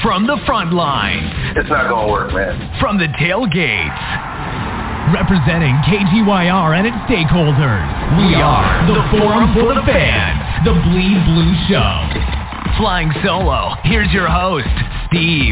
From the front lines. It's not going to work, man. From the tailgates. Representing KTYR and its stakeholders. We are the Forum for the Fans. The Bleed Blue Show. Flying solo, here's your host, Steve.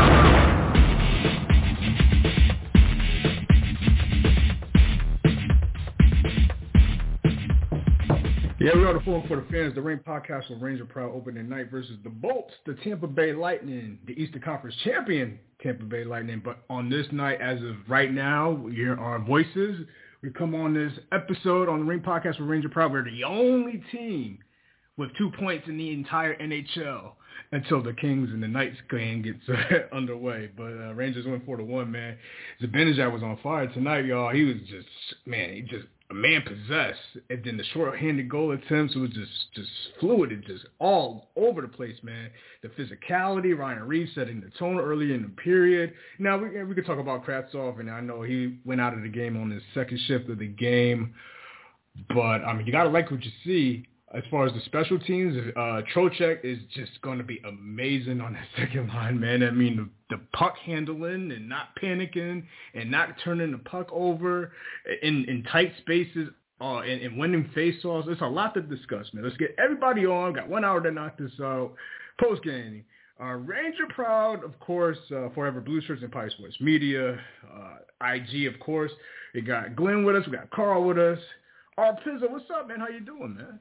Yeah, we are the Forum for the Fans, the Ring podcast with Ranger Proud opening night versus the Bolts, the Tampa Bay Lightning, the Eastern Conference champion Tampa Bay Lightning. But on this night, as of right now, we hear our voices. We come on this episode on the Ring podcast with Ranger Proud. We're the only team with 2 points in the entire NHL until the Kings and the Knights game gets underway. But Rangers went 4-1, man. Zibanejad was on fire tonight, y'all. He was just a man possessed. And then the short-handed goal attempts was just fluid and just all over the place, man. The physicality, Ryan Reeves setting the tone early in the period. Now, we could talk about Kravtsov, and I know he went out of the game on his second shift of the game. But, I mean, you got to like what you see. As far as the special teams, Trocheck is just going to be amazing on that second line, man. I mean, the puck handling and not panicking and not turning the puck over in tight spaces and winning faceoffs. It's a lot to discuss, man. Let's get everybody on. Got 1 hour to knock this out. Post-game. Ranger Proud, of course, Forever Blue Shirts and Pie Sports Media. IG, of course. We got Glenn with us. We got Carl with us. Pizza, what's up, man? How you doing, man?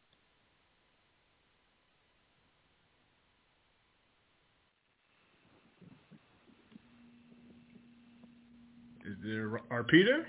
Is there RP there?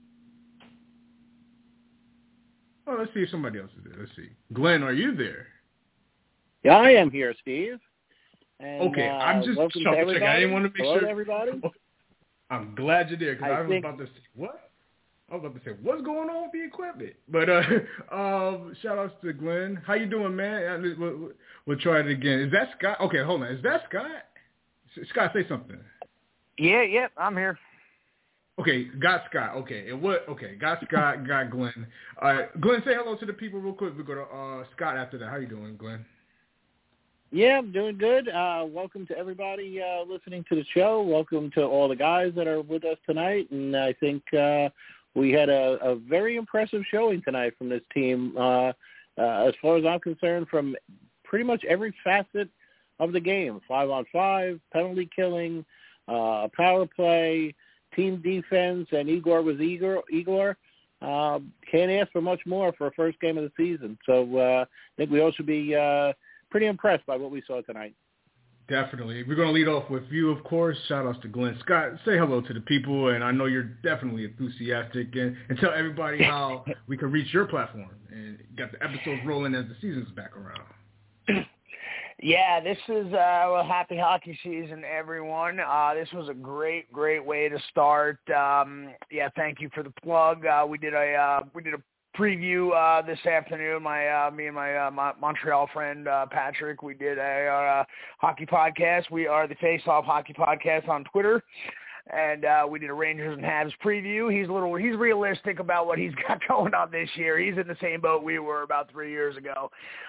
Oh, let's see if somebody else is there. Let's see. Glenn, are you there? Yeah, I am here, Steve. And, okay, I'm just checking. I didn't want to make sure. Everybody. I'm glad you're there because I was about to say, what? I was about to say, what's going on with the equipment? But shout outs to Glenn. How you doing, man? We'll try it again. Is that Scott? Okay, hold on. Is that Scott? Scott, say something. Yeah, I'm here. Okay, got Scott. Okay, got Scott, got Glenn. All right, Glenn, say hello to the people real quick. We go to Scott after that. How you doing, Glenn? Yeah, I'm doing good. Welcome to everybody listening to the show. Welcome to all the guys that are with us tonight. And I think we had a very impressive showing tonight from this team. As far as I'm concerned, from pretty much every facet of the game: 5-on-5, penalty killing, power play, team defense, and Igor was Igor. Can't ask for much more for a first game of the season. So I think we all should be pretty impressed by what we saw tonight. Definitely. We're going to lead off with you, of course. Shout-outs to Glenn. Scott, say hello to the people, and I know you're definitely enthusiastic, and tell everybody how we can reach your platform and get the episodes rolling as the season's back around. Yeah, this is happy hockey season, everyone. This was a great way to start. Thank you for the plug. We did a preview this afternoon. Me and my Montreal friend Patrick. We did a hockey podcast. We are the Face Off Hockey Podcast on Twitter. And we did a Rangers and Habs preview. He's realistic about what he's got going on this year. He's in the same boat we were about 3 years ago.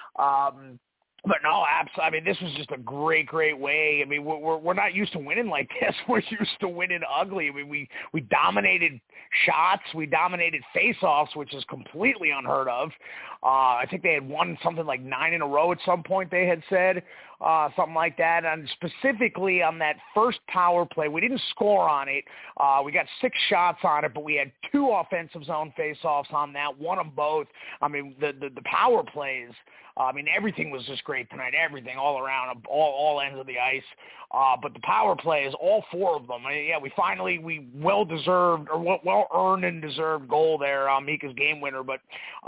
But no, absolutely. I mean, this was just a great way. I mean, we're not used to winning like this. We're used to winning ugly. I mean, we dominated shots, we dominated face-offs, which is completely unheard of. I think they had won something like 9 in a row at some point. They had said something like that. And specifically on that first power play, we didn't score on it. We got 6 shots on it, but we had 2 offensive zone face-offs on that. Won them both. I mean, the power plays. I mean, everything was just great tonight. Everything all around, all ends of the ice. But the power plays, all 4 of them. I mean, yeah, we well-deserved or well-earned and deserved goal there on Mika's game winner. But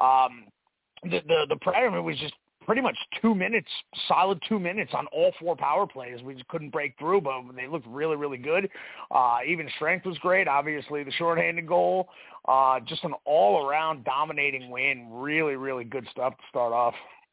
the Predator was just pretty much 2 minutes, solid 2 minutes on all 4 power plays. We just couldn't break through, but they looked really good. Even strength was great. Obviously, the shorthanded goal, just an all-around dominating win. Really good stuff to start off.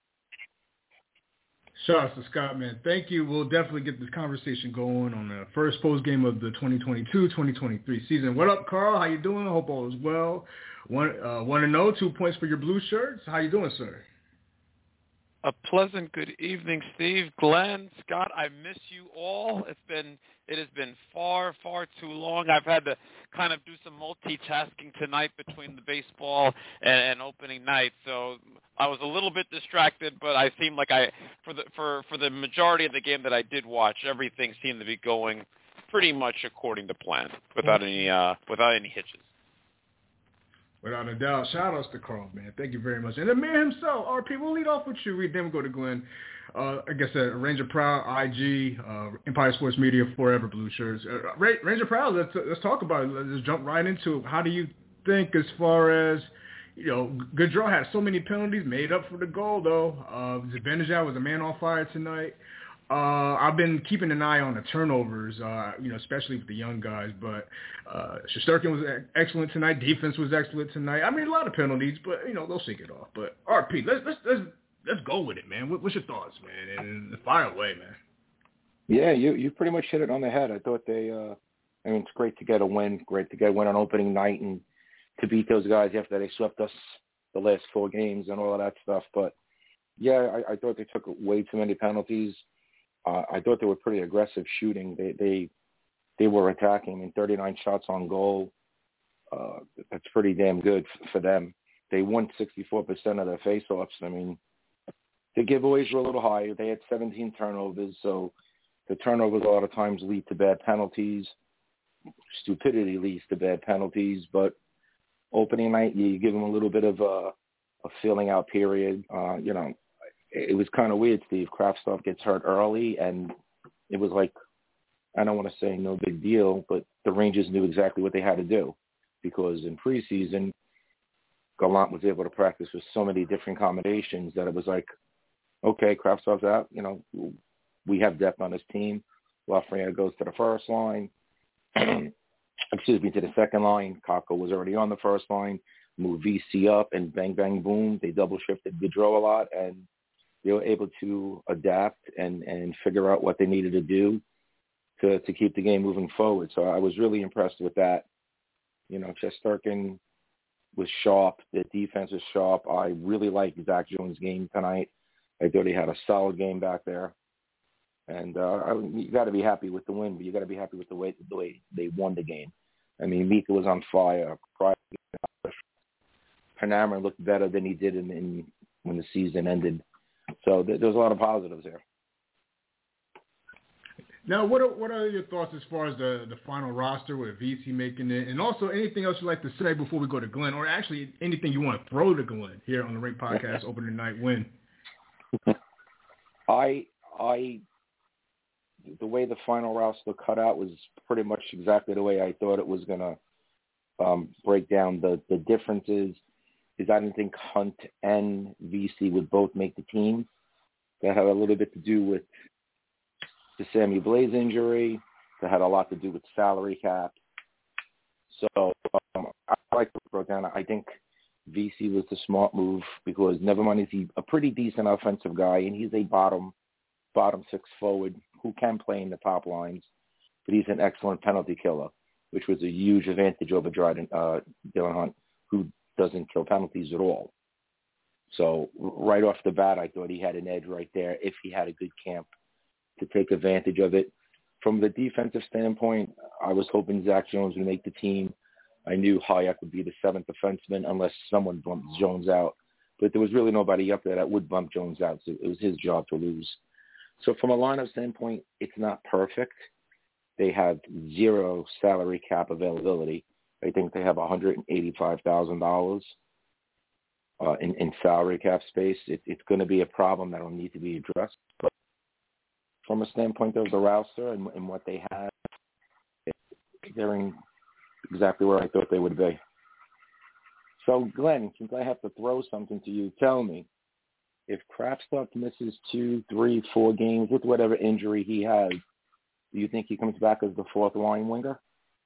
Shout out to Scott, man. Thank you. We'll definitely get this conversation going on the first post game of the 2022-2023 season. What up, Carl? How you doing? I hope all is well. 1-0, 2 points for your blue shirts. How you doing, sir? A pleasant good evening, Steve, Glenn, Scott. I miss you all. It has been far, far too long. I've had to kind of do some multitasking tonight between the baseball and opening night, so I was a little bit distracted. But I seemed like for the majority of the game that I did watch, everything seemed to be going pretty much according to plan, without any hitches. Without a doubt. Shout outs to Carl, man. Thank you very much. And the man himself, RP, we'll lead off with you. We then go to Glenn. Like I said, Ranger Proud, IG, Empire Sports Media, Forever Blue Shirts. Ranger Proud, let's talk about it. Let's jump right into it. How do you think as far as, Goodrow had so many penalties, made up for the goal, though. Zibanejad was a man on fire tonight. I've been keeping an eye on the turnovers, especially with the young guys. But Shesterkin was excellent tonight. Defense was excellent tonight. I mean, a lot of penalties, but they'll shake it off. But RP, let's go with it, man. What's your thoughts, man? And fire away, man. Yeah, you pretty much hit it on the head. I thought it's great to get a win. Great to get a win on opening night and to beat those guys after they swept us the last 4 games and all of that stuff. But yeah, I thought they took way too many penalties. I thought they were pretty aggressive shooting. They were attacking. I mean, 39 shots on goal. That's pretty damn good for them. They won 64% of their face-offs. I mean, the giveaways were a little higher. They had 17 turnovers, so the turnovers a lot of times lead to bad penalties. Stupidity leads to bad penalties. But opening night, you give them a little bit of a filling out period. It was kind of weird, Steve. Kraftstoff gets hurt early, and it was like, I don't want to say no big deal, but the Rangers knew exactly what they had to do because in preseason, Gallant was able to practice with so many different combinations that it was like, okay, Kraftstoff's out. We have depth on this team. Lafreniere goes to the first line. To the second line. Kakko was already on the first line. Moved VC up, and bang, bang, boom. They double-shifted Goodrow a lot, and they were able to adapt and figure out what they needed to do to keep the game moving forward. So I was really impressed with that. Shesterkin was sharp. The defense was sharp. I really liked Zach Jones' game tonight. I thought he had a solid game back there. And you got to be happy with the win, but you got to be happy with the way they won the game. I mean, Mika was on fire. Panarin looked better than he did when the season ended. So there's a lot of positives there. Now, what are your thoughts as far as the final roster with VC making it, and also anything else you'd like to say before we go to Glenn, or actually anything you want to throw to Glenn here on the Rink Podcast opening night win? The way the final roster cut out was pretty much exactly the way I thought it was going to break down. The differences is I didn't think Hunt and VC would both make the team. That had a little bit to do with the Sammy Blais injury. That had a lot to do with salary cap. So I like to break down. I think VC was the smart move because never mind is he a pretty decent offensive guy, and he's a bottom 6 forward who can play in the top lines, but he's an excellent penalty killer, which was a huge advantage over Dylan Hunt, who doesn't kill penalties at all. So right off the bat, I thought he had an edge right there if he had a good camp to take advantage of it. From the defensive standpoint, I was hoping Zach Jones would make the team. I knew Hayek would be the 7th defenseman unless someone bumped Jones out. But there was really nobody up there that would bump Jones out, so it was his job to lose. So from a lineup standpoint, it's not perfect. They have 0 salary cap availability. I think they have $185,000 in salary cap space. It's going to be a problem that will need to be addressed. But from a standpoint of the roster and what they have, they're in exactly where I thought they would be. So, Glenn, since I have to throw something to you, tell me, if Kraftstoff misses 2, 3, 4 games with whatever injury he has, do you think he comes back as the 4th line winger?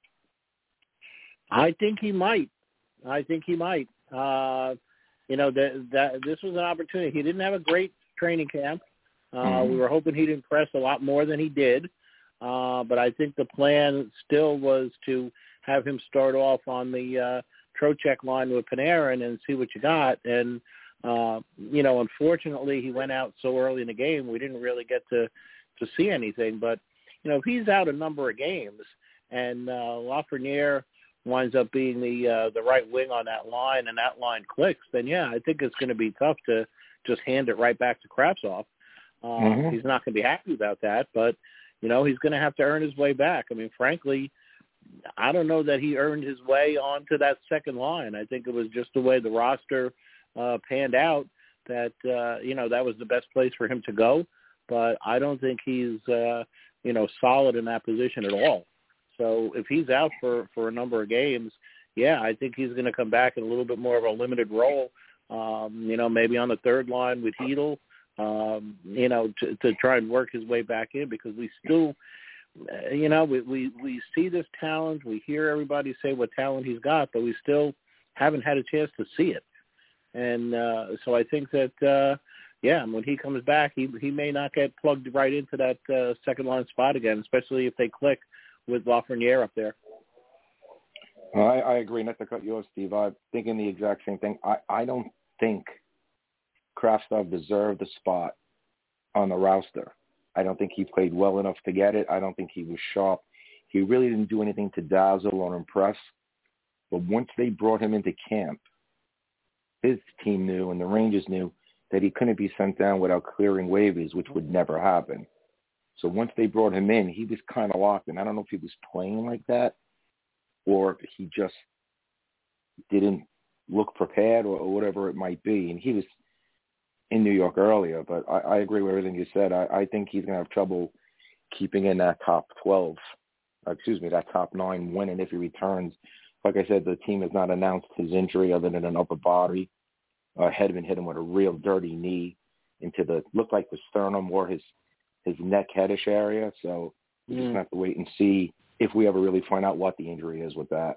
I think he might. This was an opportunity. He didn't have a great training camp. We were hoping he'd impress a lot more than he did. But I think the plan still was to have him start off on the Trocheck line with Panarin and see what you got. And Unfortunately, he went out so early in the game, we didn't really get to see anything. But, if he's out a number of games and Lafreniere winds up being the right wing on that line and that line clicks, then, I think it's going to be tough to just hand it right back to Kravtsov. He's not going to be happy about that, but, he's going to have to earn his way back. I mean, frankly, I don't know that he earned his way onto that second line. I think it was just the way the roster panned out that, that was the best place for him to go. But I don't think he's, solid in that position at all. So if he's out for a number of games, I think he's going to come back in a little bit more of a limited role, maybe on the third line with Hedl, to try and work his way back in, because we still, we see this talent. We hear everybody say what talent he's got, but we still haven't had a chance to see it. And so I think that, when he comes back, he may not get plugged right into that second line spot again, especially if they click with Lafreniere up there. I agree. Not to cut you off, Steve. I'm thinking the exact same thing. I don't think Kravtsov deserved the spot on the roster. I don't think he played well enough to get it. I don't think he was sharp. He really didn't do anything to dazzle or impress. But once they brought him into camp, his team knew and the Rangers knew that he couldn't be sent down without clearing waivers, which would never happen. So once they brought him in, he was kind of locked in. I don't know if he was playing like that or he just didn't look prepared or whatever it might be. And he was in New York earlier, but I agree with everything you said. I think he's going to have trouble keeping in that top 9 winning if he returns. Like I said, the team has not announced his injury other than an upper body. Hedman hit him with a real dirty knee into looked like the sternum or his neck headish area. So we just have to wait and see if we ever really find out what the injury is with that.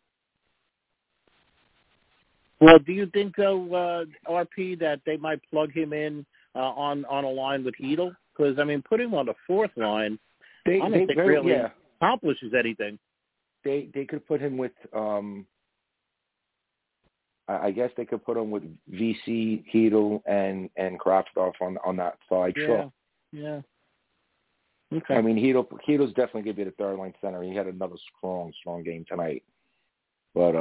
Well, do you think, though, RP, that they might plug him in on a line with Hedl? Because, I mean, putting him on the fourth line, I don't think really accomplishes anything. They could put him with, I guess they could put him with VC, Hedl, and Kravtsov on that side. Yeah. Sure. Yeah. Okay. I mean, Hedl's definitely going to be the third line center. He had another strong game tonight. But,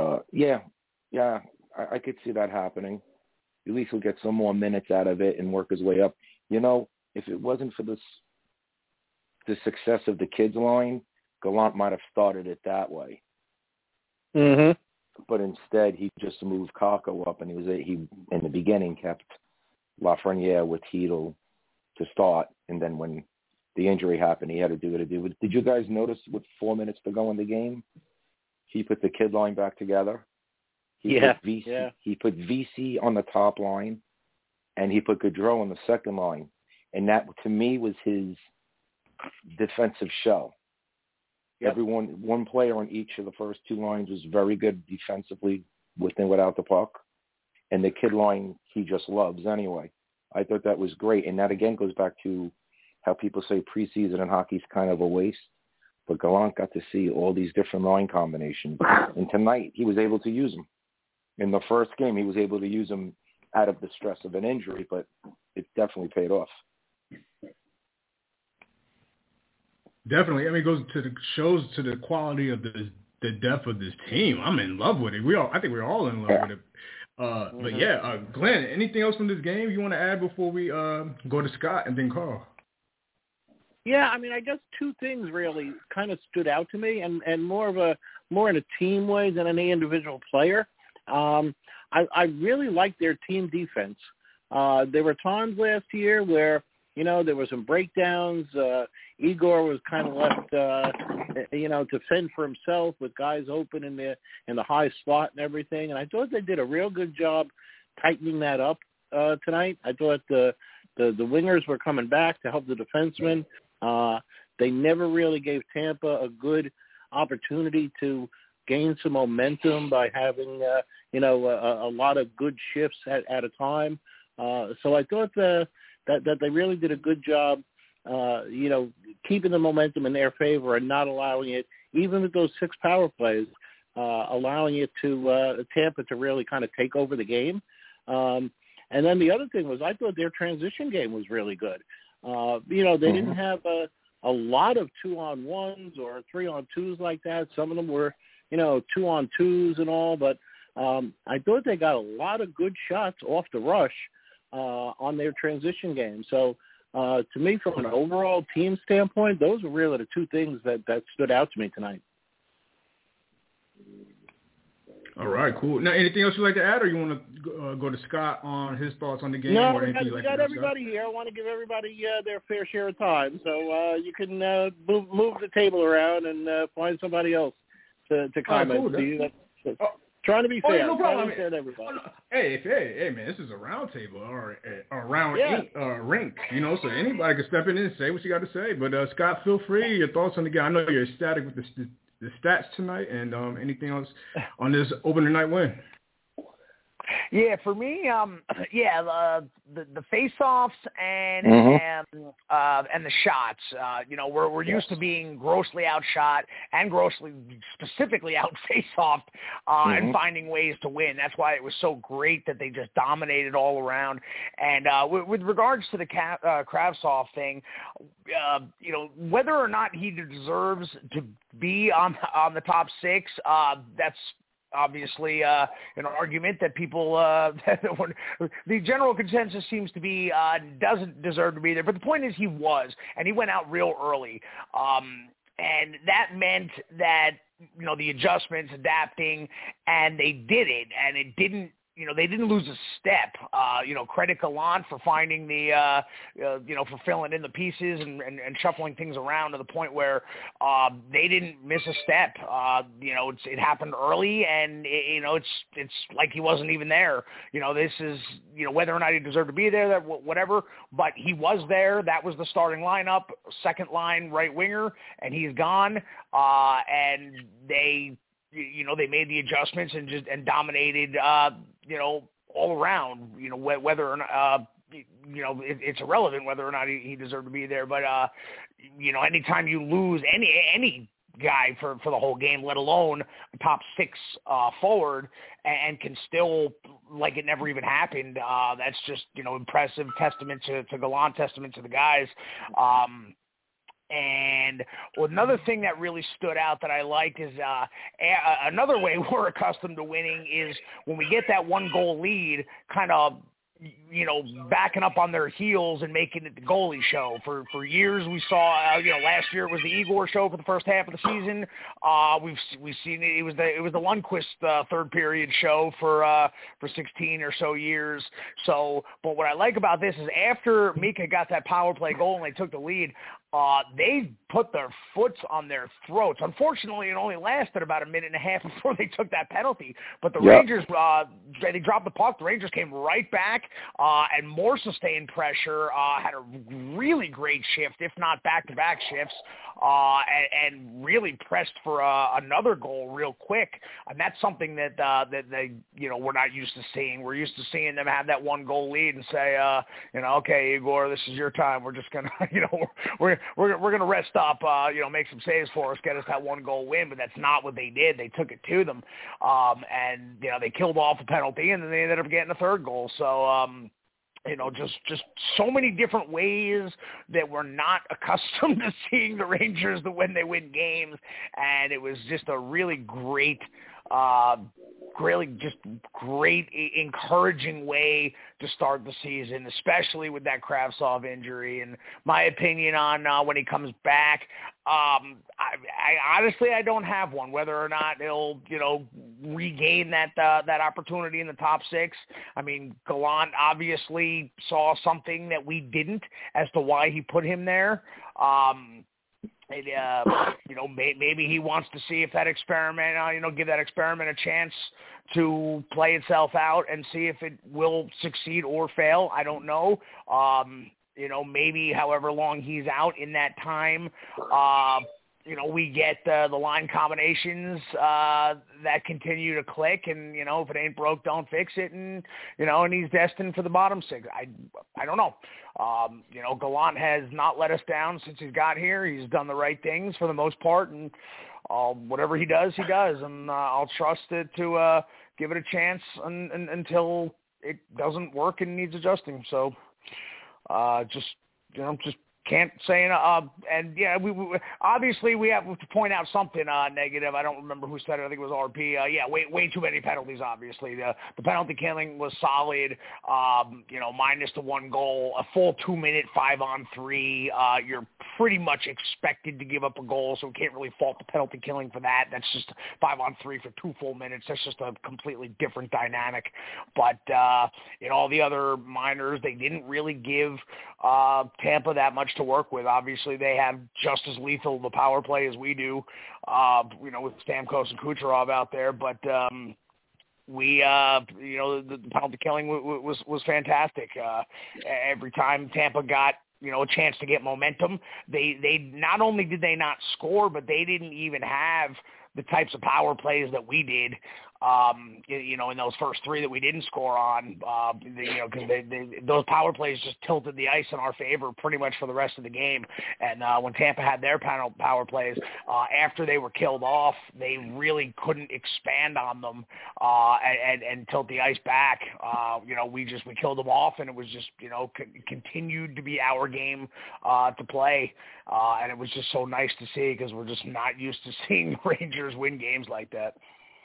I could see that happening. At least he'll get some more minutes out of it and work his way up. If it wasn't for the success of the kids line, Gallant might have started it that way. Mm-hmm. But instead, he just moved Kakko up, and he in the beginning kept Lafreniere with Hedl to start, and then when the injury happened, he had to do what he did. Did you guys notice with 4 minutes to go in the game, he put the kid line back together? He put VC on the top line, and he put Gaudreau on the second line. And that, to me, was his defensive shell. Yep. One player on each of the first two lines was very good defensively with and without the puck. And the kid line, he just loves anyway. I thought that was great. And that, again, goes back to how people say preseason in hockey is kind of a waste. But Gallant got to see all these different line combinations. And tonight, he was able to use them. In the first game, he was able to use them out of the stress of an injury, but it definitely paid off. Definitely. I mean, it shows to the quality of the depth of this team. I'm in love with it. I think we're all in love with it. But Glenn, anything else from this game you want to add before we go to Scott and then Carl? Yeah, I mean, I guess two things really kind of stood out to me, and more in a team way than any individual player. I really liked their team defense. There were times last year where, there were some breakdowns. Igor was kind of left, to fend for himself with guys open in the high slot and everything. And I thought they did a real good job tightening that up tonight. I thought the wingers were coming back to help the defensemen. They never really gave Tampa a good opportunity to gain some momentum by having, a lot of good shifts at a time. So I thought that they really did a good job, keeping the momentum in their favor and not allowing it, even with those 6 power plays, allowing it to Tampa to really kind of take over the game. And And then the other thing was I thought their transition game was really good. They didn't have a lot of 2-on-1s or 3-on-2s like that. Some of them were, 2-on-2s and all, but I thought they got a lot of good shots off the rush on their transition game. So to me, from an overall team standpoint, those were really the two things that stood out to me tonight. All right, cool. Now, anything else you'd like to add, or you want to go to Scott on his thoughts on the game? No, or anything we got everybody here. I want to give everybody their fair share of time. So you can move the table around and find somebody else to comment. Right, cool. Trying to be fair. No problem. Fair to everybody. Hey, man, this is a round table or a round rink, so anybody can step in and say what you got to say. But Scott, feel free. Your thoughts on the game. I know you're ecstatic with the stats tonight, and anything else on this opening night win. Yeah, for me, the face-offs and the shots. We're used to being grossly outshot and grossly, specifically out-face-offed and finding ways to win. That's why it was so great that they just dominated all around. And with regards to the Kravtsov thing, whether or not he deserves to be on the top six, that's obviously an argument that people the general consensus seems to be doesn't deserve to be there. But the point is he was, and he went out real early. And that meant that, the adjustments, adapting, and they did it, and it didn't, they didn't lose a step. Credit Gallant for finding the, for filling in the pieces and shuffling things around to the point where they didn't miss a step. It happened early, and it's like he wasn't even there. This is, whether or not he deserved to be there, whatever. But he was there. That was the starting lineup, second line right winger, and he's gone. And they made the adjustments and dominated, all around, whether or not, it's irrelevant whether or not he deserved to be there. But, anytime you lose any guy for the whole game, let alone a top six forward, and can still, like it never even happened, that's just, impressive, testament to Gallant, testament to the guys. And another thing that really stood out that I liked is another way we're accustomed to winning is when we get that 1-goal lead, kind of, backing up on their heels and making it the goalie show. For years we saw, last year it was the Igor show for the first half of the season. We've seen it. It was the Lundqvist third period show for 16 or so years. So, but what I like about this is after Mika got that power play goal and they took the lead, they put their foots on their throats. Unfortunately, it only lasted about a minute and a half before they took that penalty. But the Rangers, they dropped the puck. The Rangers came right back and more sustained pressure, had a really great shift, if not back-to-back shifts, and really pressed for another goal real quick. And that's something that they, we're not used to seeing. We're used to seeing them have that 1-goal lead and say, okay, Igor, this is your time. We're just going to, we're going to rest up, make some saves for us, get us that 1-goal win. But that's not what they did. They took it to them, and they killed off a penalty, and then they ended up getting a third goal. So, just so many different ways that we're not accustomed to seeing the Rangers when they win games, and it was just a really great, encouraging way to start the season, especially with that Kravtsov injury. And my opinion on when he comes back, I honestly don't have one. Whether or not he'll regain that opportunity in the top six. I mean, Gallant obviously saw something that we didn't as to why he put him there. Maybe he wants to see if that experiment, give that experiment a chance to play itself out and see if it will succeed or fail. I don't know. Maybe however long he's out in that time, we get the line combinations that continue to click, and if it ain't broke, don't fix it, and and he's destined for the bottom six. I don't know. Gallant has not let us down since he's got here. He's done the right things for the most part, and whatever he does, and I'll trust it to give it a chance until it doesn't work and needs adjusting. So just can't say enough. And yeah, we obviously we have to point out something negative. I don't remember who said it. I think it was RP. Way too many penalties. Obviously, the penalty killing was solid. Minus the one goal, a full 2-minute 5-on-3. You're pretty much expected to give up a goal, so we can't really fault the penalty killing for that. That's just 5-on-3 for 2 full minutes. That's just a completely different dynamic. But in all the other minors, they didn't really give Tampa that much to work with. Obviously, they have just as lethal the power play as we do, with Stamkos and Kucherov out there. But the penalty killing was fantastic. Every time Tampa got a chance to get momentum, they not only did they not score, but they didn't even have the types of power plays that we did. In those first 3 that we didn't score on, because those power plays just tilted the ice in our favor pretty much for the rest of the game. And when Tampa had their power plays, after they were killed off, they really couldn't expand on them and tilt the ice back. We killed them off, and it was just continued to be our game to play, and it was just so nice to see because we're just not used to seeing Rangers win games like that.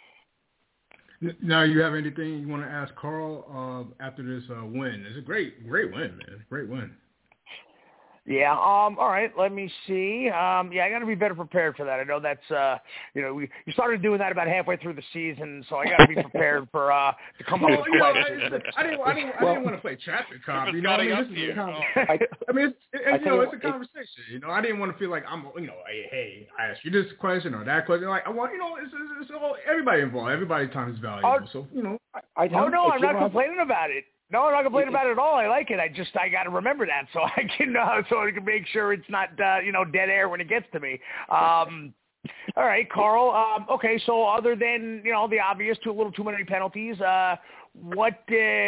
Now, you have anything you want to ask Carl after this win? It's a great win, man. Great win. Yeah. All right. Let me see. I got to be better prepared for that. I know that's you started doing that about halfway through the season, so I got to be prepared for to come up with questions. I didn't want to play traffic cop. This is it's a conversation. I didn't want to feel like I'm hey, I asked you this question or that question. Like I want it's all everybody involved. Everybody's time is valuable. I'm not complaining about it. No, I'm not complaining about it at all. I like it. I got to remember that so I can make sure it's not dead air when it gets to me. All right, Carl. Okay, so other than the obvious, a little too many penalties, what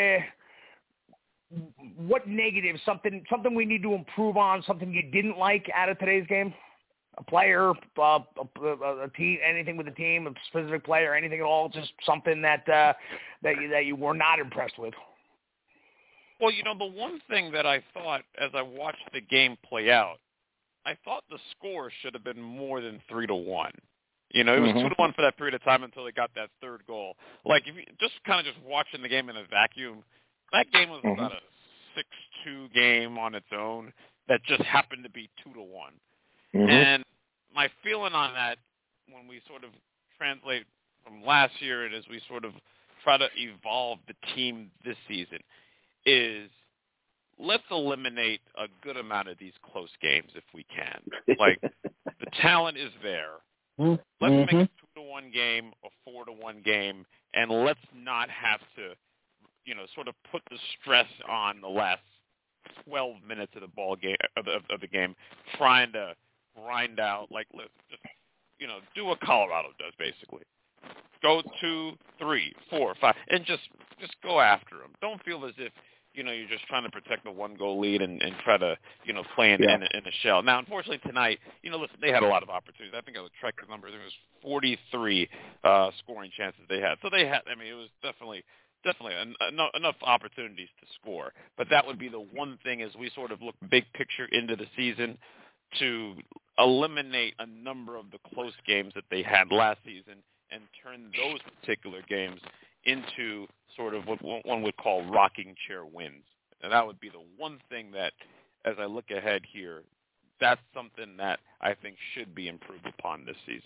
negative, something we need to improve on, something you didn't like out of today's game? A player, a team, anything with the team, a specific player, anything at all? Just something that you were not impressed with. Well, the one thing that I thought as I watched the game play out, I thought the score should have been more than 3-1. It was 2-1 for that period of time until they got that third goal. Like, if you just watching the game in a vacuum, that game was about a 6-2 game on its own that just happened to be 2-1. And my feeling on that, when we sort of translate from last year and as we sort of try to evolve the team this season, is let's eliminate a good amount of these close games if we can. Like, the talent is there. Let's make a 2-1 game, a 4-1 game, and let's not have to, sort of put the stress on the last 12 minutes of the ball game of the game, trying to grind out. Like, let's just, do what Colorado does basically. Go 2, 3, 4, 5, and just go after them. Don't feel as if you're just trying to protect the 1-goal lead and try to play in a shell. Now, unfortunately tonight, listen, they had a lot of opportunities. I think I would track the numbers. There was 43 scoring chances they had. So they had. I mean, it was definitely enough opportunities to score. But that would be the one thing as we sort of look big picture into the season, to eliminate a number of the close games that they had last season and turn those particular games into sort of what one would call rocking chair wins. And that would be the one thing that, as I look ahead here, that's something that I think should be improved upon this season.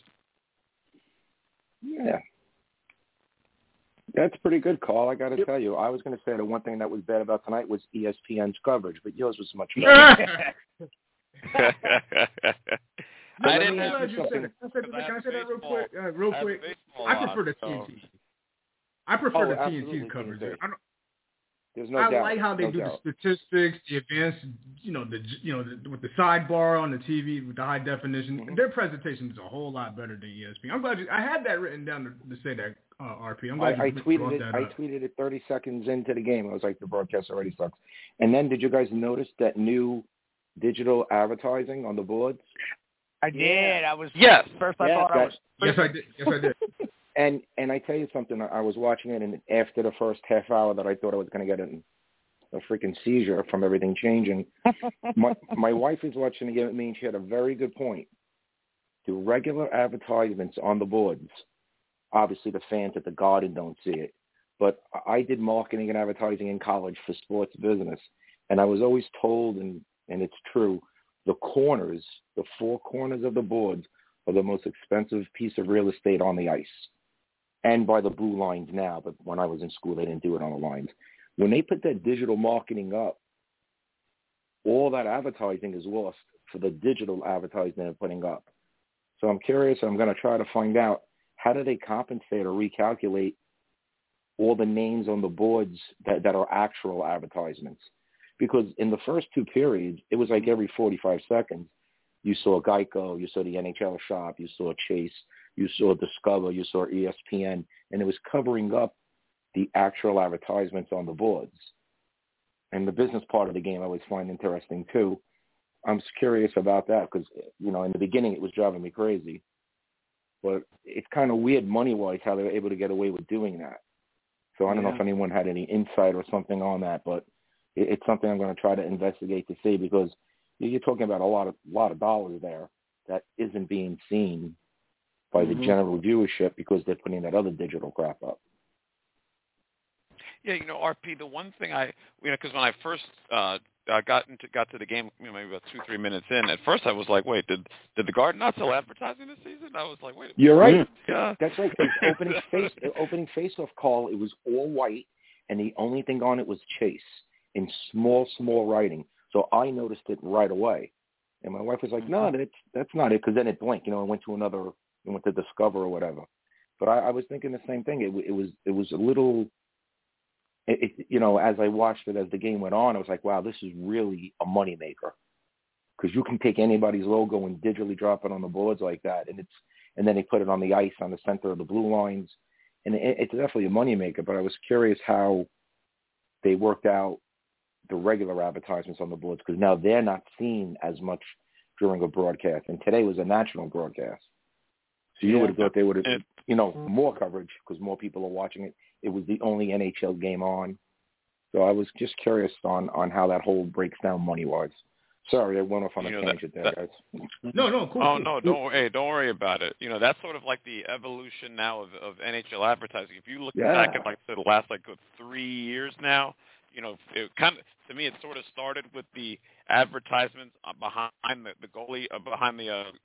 Yeah. That's pretty good, Carl. I got to tell you. I was going to say the one thing that was bad about tonight was ESPN's coverage, but yours was much better. I didn't have Can I say that real quick? I prefer the TNT. I prefer the TNT's coverage. There's no I doubt. like how they do the statistics, the advanced, with the sidebar on the TV with the high definition. Their presentation is a whole lot better than ESPN. I'm glad I had that written down to say that, RP. I'm glad you brought that up. I tweeted it 30 seconds into the game. I was like, the broadcast already sucks. And then did you guys notice that new digital advertising on the boards? I did. I was yes. First I thought I was. Yes, I did. And I tell you something, I was watching it, and after the first half hour that I thought I was going to get a freaking seizure from everything changing, my wife is watching the game with me, and she had a very good point. The regular advertisements on the boards, obviously the fans at the Garden don't see it, but I did marketing and advertising in college for sports business, and I was always told, and it's true, the corners, the four corners of the boards are the most expensive piece of real estate on the ice. And by the blue lines now, but when I was in school, they didn't do it on the lines. When they put that digital marketing up, all that advertising is lost for the digital advertising they're putting up. So I'm curious. I'm going to try to find out, how do they compensate or recalculate all the names on the boards that are actual advertisements? Because in the first two periods, it was like every 45 seconds, you saw Geico, you saw the NHL shop, you saw Chase, you saw Discover, you saw ESPN, and it was covering up the actual advertisements on the boards. And the business part of the game I always find interesting too. I'm curious about that because, in the beginning it was driving me crazy. But it's kind of weird money-wise how they were able to get away with doing that. So I don't know if anyone had any insight or something on that, but it's something I'm going to try to investigate to see, because you're talking about a lot of dollars there that isn't being seen by the general viewership because they're putting that other digital crap up. Yeah, RP, the one thing because when I first got to the game, maybe about 2-3 minutes in, at first I was like, wait, did the Garden not sell advertising this season? I was like, wait. You're right. Yeah. That's right. Opening face-off call, it was all white, and the only thing on it was Chase in small writing. So I noticed it right away. And my wife was like, no, that's not it, because then it blinked. It went to Discover or whatever. But I was thinking the same thing. It was a little... as I watched it as the game went on, I was like, wow, this is really a moneymaker, because you can take anybody's logo and digitally drop it on the boards like that, and then they put it on the ice on the center of the blue lines, and it's definitely a moneymaker. But I was curious how they worked out the regular advertisements on the boards, because now they're not seen as much during a broadcast, and today was a national broadcast. So you would have thought they would have, more coverage because more people are watching it. It was the only NHL game on. So I was just curious on how that whole breaks down money-wise. Sorry, I went off on a tangent there, guys. No, cool. Oh, no, don't worry about it. That's sort of like the evolution now of NHL advertising. If you look back at the last 3 years now, it kind of, to me, it sort of started with the advertisements behind the goalie, behind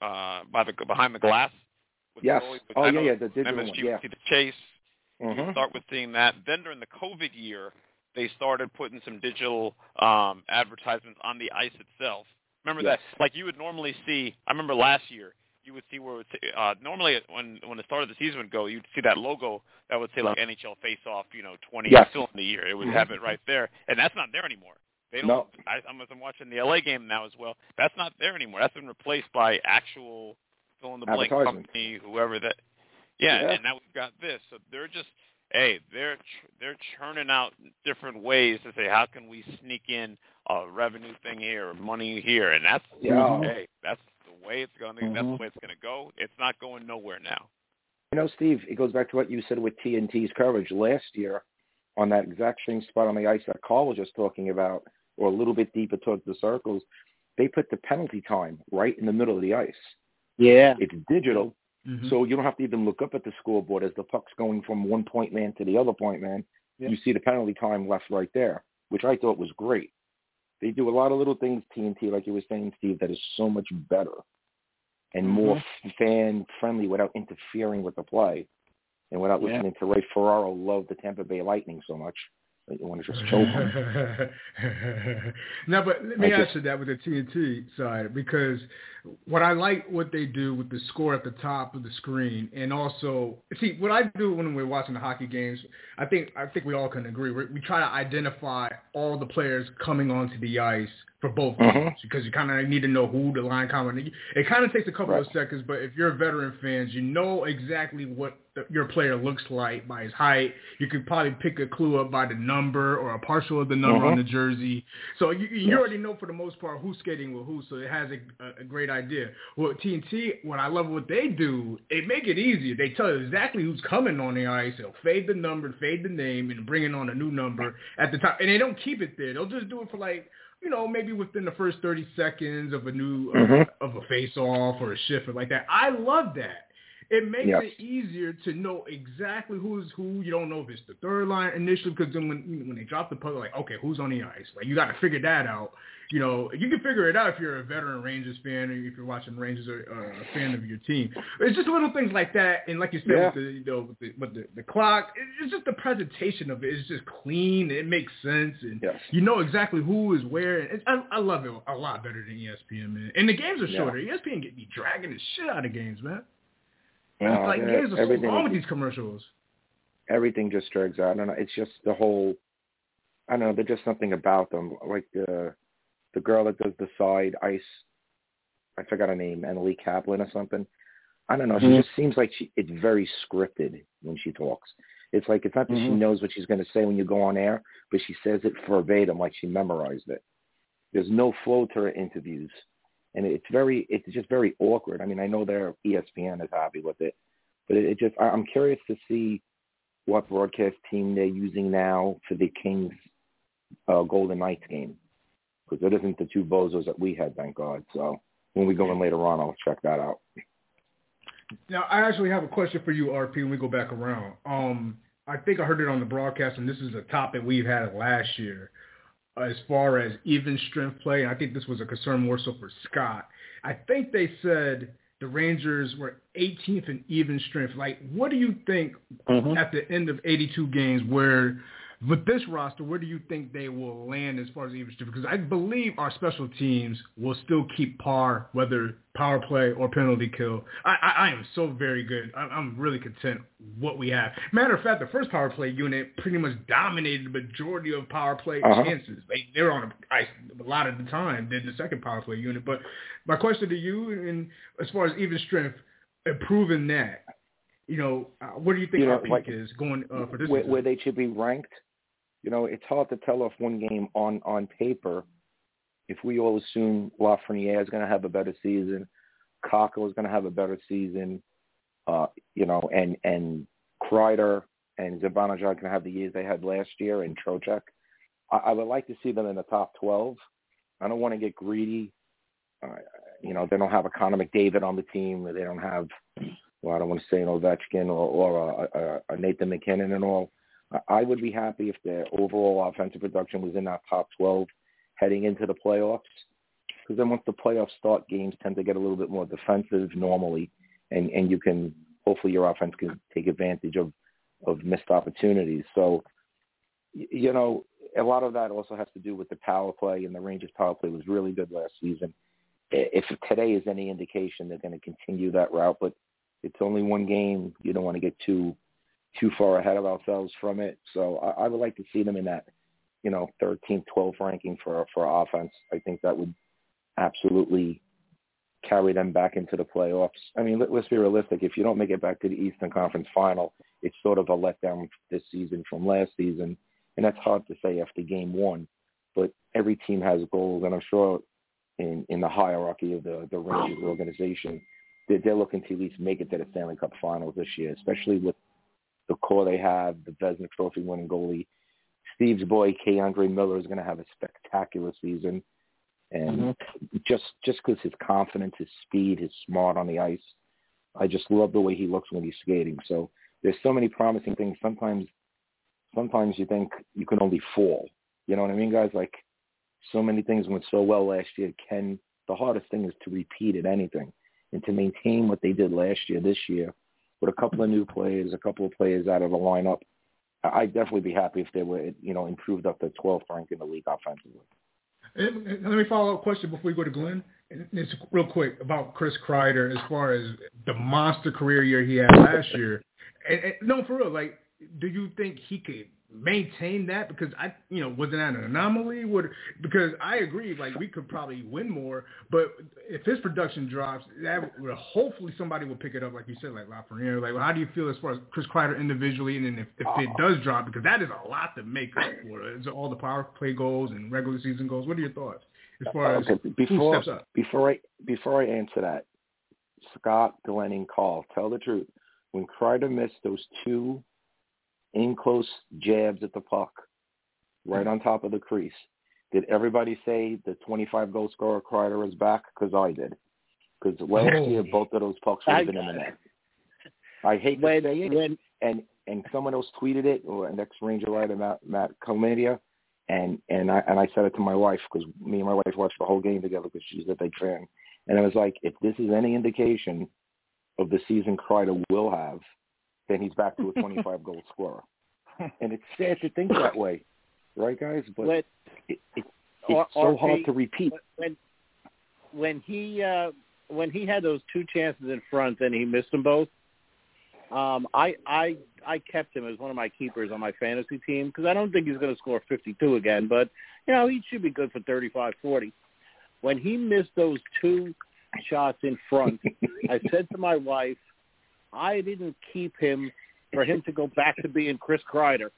the glass. Yes. The digital one. You see the Chase. You start with seeing that. Then during the COVID year, they started putting some digital advertisements on the ice itself. Remember that? Like you would normally see, I remember last year, you would see where normally when the start of the season would go, you'd see that logo that would say NHL Face-Off, 20 still in the year. It would have it right there. And that's not there anymore. They don't. No. I'm watching the LA game now as well. That's not there anymore. That's been replaced by actual fill-in-the-blank company, whoever that. Yeah, and now we've got this. So they're just, they're churning out different ways to say, how can we sneak in a revenue thing here or money here? And that's, that's the way it's going. That's the way it's going to go. It's not going nowhere now. Steve, it goes back to what you said with TNT's coverage last year on that exact same spot on the ice that Carl was just talking about, or a little bit deeper towards the circles. They put the penalty time right in the middle of the ice. Yeah. It's digital. So you don't have to even look up at the scoreboard as the puck's going from one point man to the other point man. You see the penalty time left right there, which I thought was great. They do a lot of little things, TNT, like you were saying, Steve, that is so much better and more fan-friendly without interfering with the play and without listening to Ray Ferraro love the Tampa Bay Lightning so much. You want to just choke them. No, but let me answer that with the TNT side, because what I like what they do with the score at the top of the screen, and also see what I do when we're watching the hockey games. I think we all can agree. We try to identify all the players coming onto the ice for both games because you kind of need to know who the line combination. It kind of takes a couple of seconds, but if you're veteran fans, you know exactly what your player looks like by his height. You could probably pick a clue up by the number or a partial of the number on the jersey. So you already know for the most part who's skating with who, so it has a great idea. Well, TNT, what I love what they do, it make it easier. They tell you exactly who's coming on the ice. They'll fade the number, fade the name, and bring it on a new number at the top. And they don't keep it there. They'll just do it for maybe within the first 30 seconds of a new of a face-off or a shift or like that. I love that. It makes it easier to know exactly who's who. You don't know if it's the third line initially because then when they drop the puck, like, okay, who's on the ice? Like, you got to figure that out. You can figure it out if you're a veteran Rangers fan or if you're watching Rangers or a fan of your team. It's just little things like that. And like you said, with the clock, it's just the presentation of it. It's just clean. It makes sense. And you know exactly who is where. And I love it a lot better than ESPN, man. And the games are shorter. ESPN be dragging the shit out of games, man. It's like games are so long with these commercials. Everything just drags out. I don't know. It's just the whole. I don't know. There's just something about them, like the girl that does the side ice. I forgot her name, Annalie Kaplan or something. I don't know. She just seems like it's very scripted when she talks. It's like it's not that she knows what she's going to say when you go on air, but she says it verbatim, like she memorized it. There's no flow to her interviews. And it's just very awkward. I mean, I know their ESPN is happy with it, but I'm curious to see what broadcast team they're using now for the Kings Golden Knights game, because it isn't the two bozos that we had, thank God. So when we go in later on, I'll check that out. Now, I actually have a question for you, RP, when we go back around. I think I heard it on the broadcast, and this is a topic we've had last year. As far as even strength play, and I think this was a concern more so for Scott. I think they said the Rangers were 18th in even strength. Like, what do you think at the end of 82 games where with this roster, where do you think they will land as far as even strength? Because I believe our special teams will still keep par, whether power play or penalty kill. I am so very good. I'm really content what we have. Matter of fact, the first power play unit pretty much dominated the majority of power play chances. They were on the ice a lot of the time than the second power play unit. But my question to you, and as far as even strength, improving that, what do you think our peak is going for this season? Where they should be ranked? It's hard to tell off one game on paper if we all assume Lafreniere is going to have a better season, Kakko is going to have a better season, and Kreider and Zibanejad are going to have the years they had last year, and Trocheck. I would like to see them in the top 12. I don't want to get greedy. They don't have a Connor McDavid on the team. They don't have, I don't want to say an Ovechkin or a Nathan McKinnon and all. I would be happy if their overall offensive production was in that top 12 heading into the playoffs, because then once the playoffs start, games tend to get a little bit more defensive normally, and you can, hopefully your offense can take advantage of missed opportunities. So, a lot of that also has to do with the power play, and the Rangers power play was really good last season. If today is any indication, they're going to continue that route, but it's only one game. You don't want to get too far ahead of ourselves from it. So I would like to see them in that, 13th, 12th ranking for offense. I think that would absolutely carry them back into the playoffs. I mean, let's be realistic. If you don't make it back to the Eastern Conference Final, it's sort of a letdown this season from last season. And that's hard to say after game one. But every team has goals, and I'm sure in the hierarchy of the Rangers organization, they're looking to at least make it to the Stanley Cup Finals this year, especially with the core they have, the Vezina Trophy winning goalie. Steve's boy, K'Andre Miller, is going to have a spectacular season. And just because his confidence, his speed, his smart on the ice, I just love the way he looks when he's skating. So there's so many promising things. Sometimes you think you can only fall. You know what I mean, guys? Like, so many things went so well last year. The hardest thing is to repeat at anything and to maintain what they did last year, this year, with a couple of new players, a couple of players out of the lineup. I'd definitely be happy if they were, improved up to 12th rank in the league offensively. And let me follow up question before we go to Glenn. It's real quick about Chris Kreider as far as the monster career year he had last year. And no, for real, like, do you think he could maintain that? Because wasn't that an anomaly? Because I agree, like we could probably win more, but if his production drops, that would hopefully somebody will pick it up, like you said, like Lafreniere. Like, how do you feel as far as Chris Kreider individually, and then if it does drop, because that is a lot to make up for. It's all the power play goals and regular season goals. What are your thoughts as far as who steps up? Before I answer that, Scott, Glenn, and Carl, tell the truth. When Kreider missed those 2 in-close jabs at the puck right on top of the crease, did everybody say the 25-goal scorer Kreider is back? Because I did. Because last year, both of those pucks would have been in the net. I hate to say it, and someone else tweeted it, or an ex-Ranger writer, Matt Comedia, and I said it to my wife, because me and my wife watched the whole game together because she's a big fan. And I was like, if this is any indication of the season Kreider will have, then he's back to a 25-goal scorer. And it's sad to think that way, right, guys? But it's so hard to repeat. When he had those 2 chances in front and he missed them both, I kept him as one of my keepers on my fantasy team because I don't think he's going to score 52 again, but he should be good for 35, 40. When he missed those 2 shots in front, I said to my wife, I didn't keep him for him to go back to being Chris Kreider.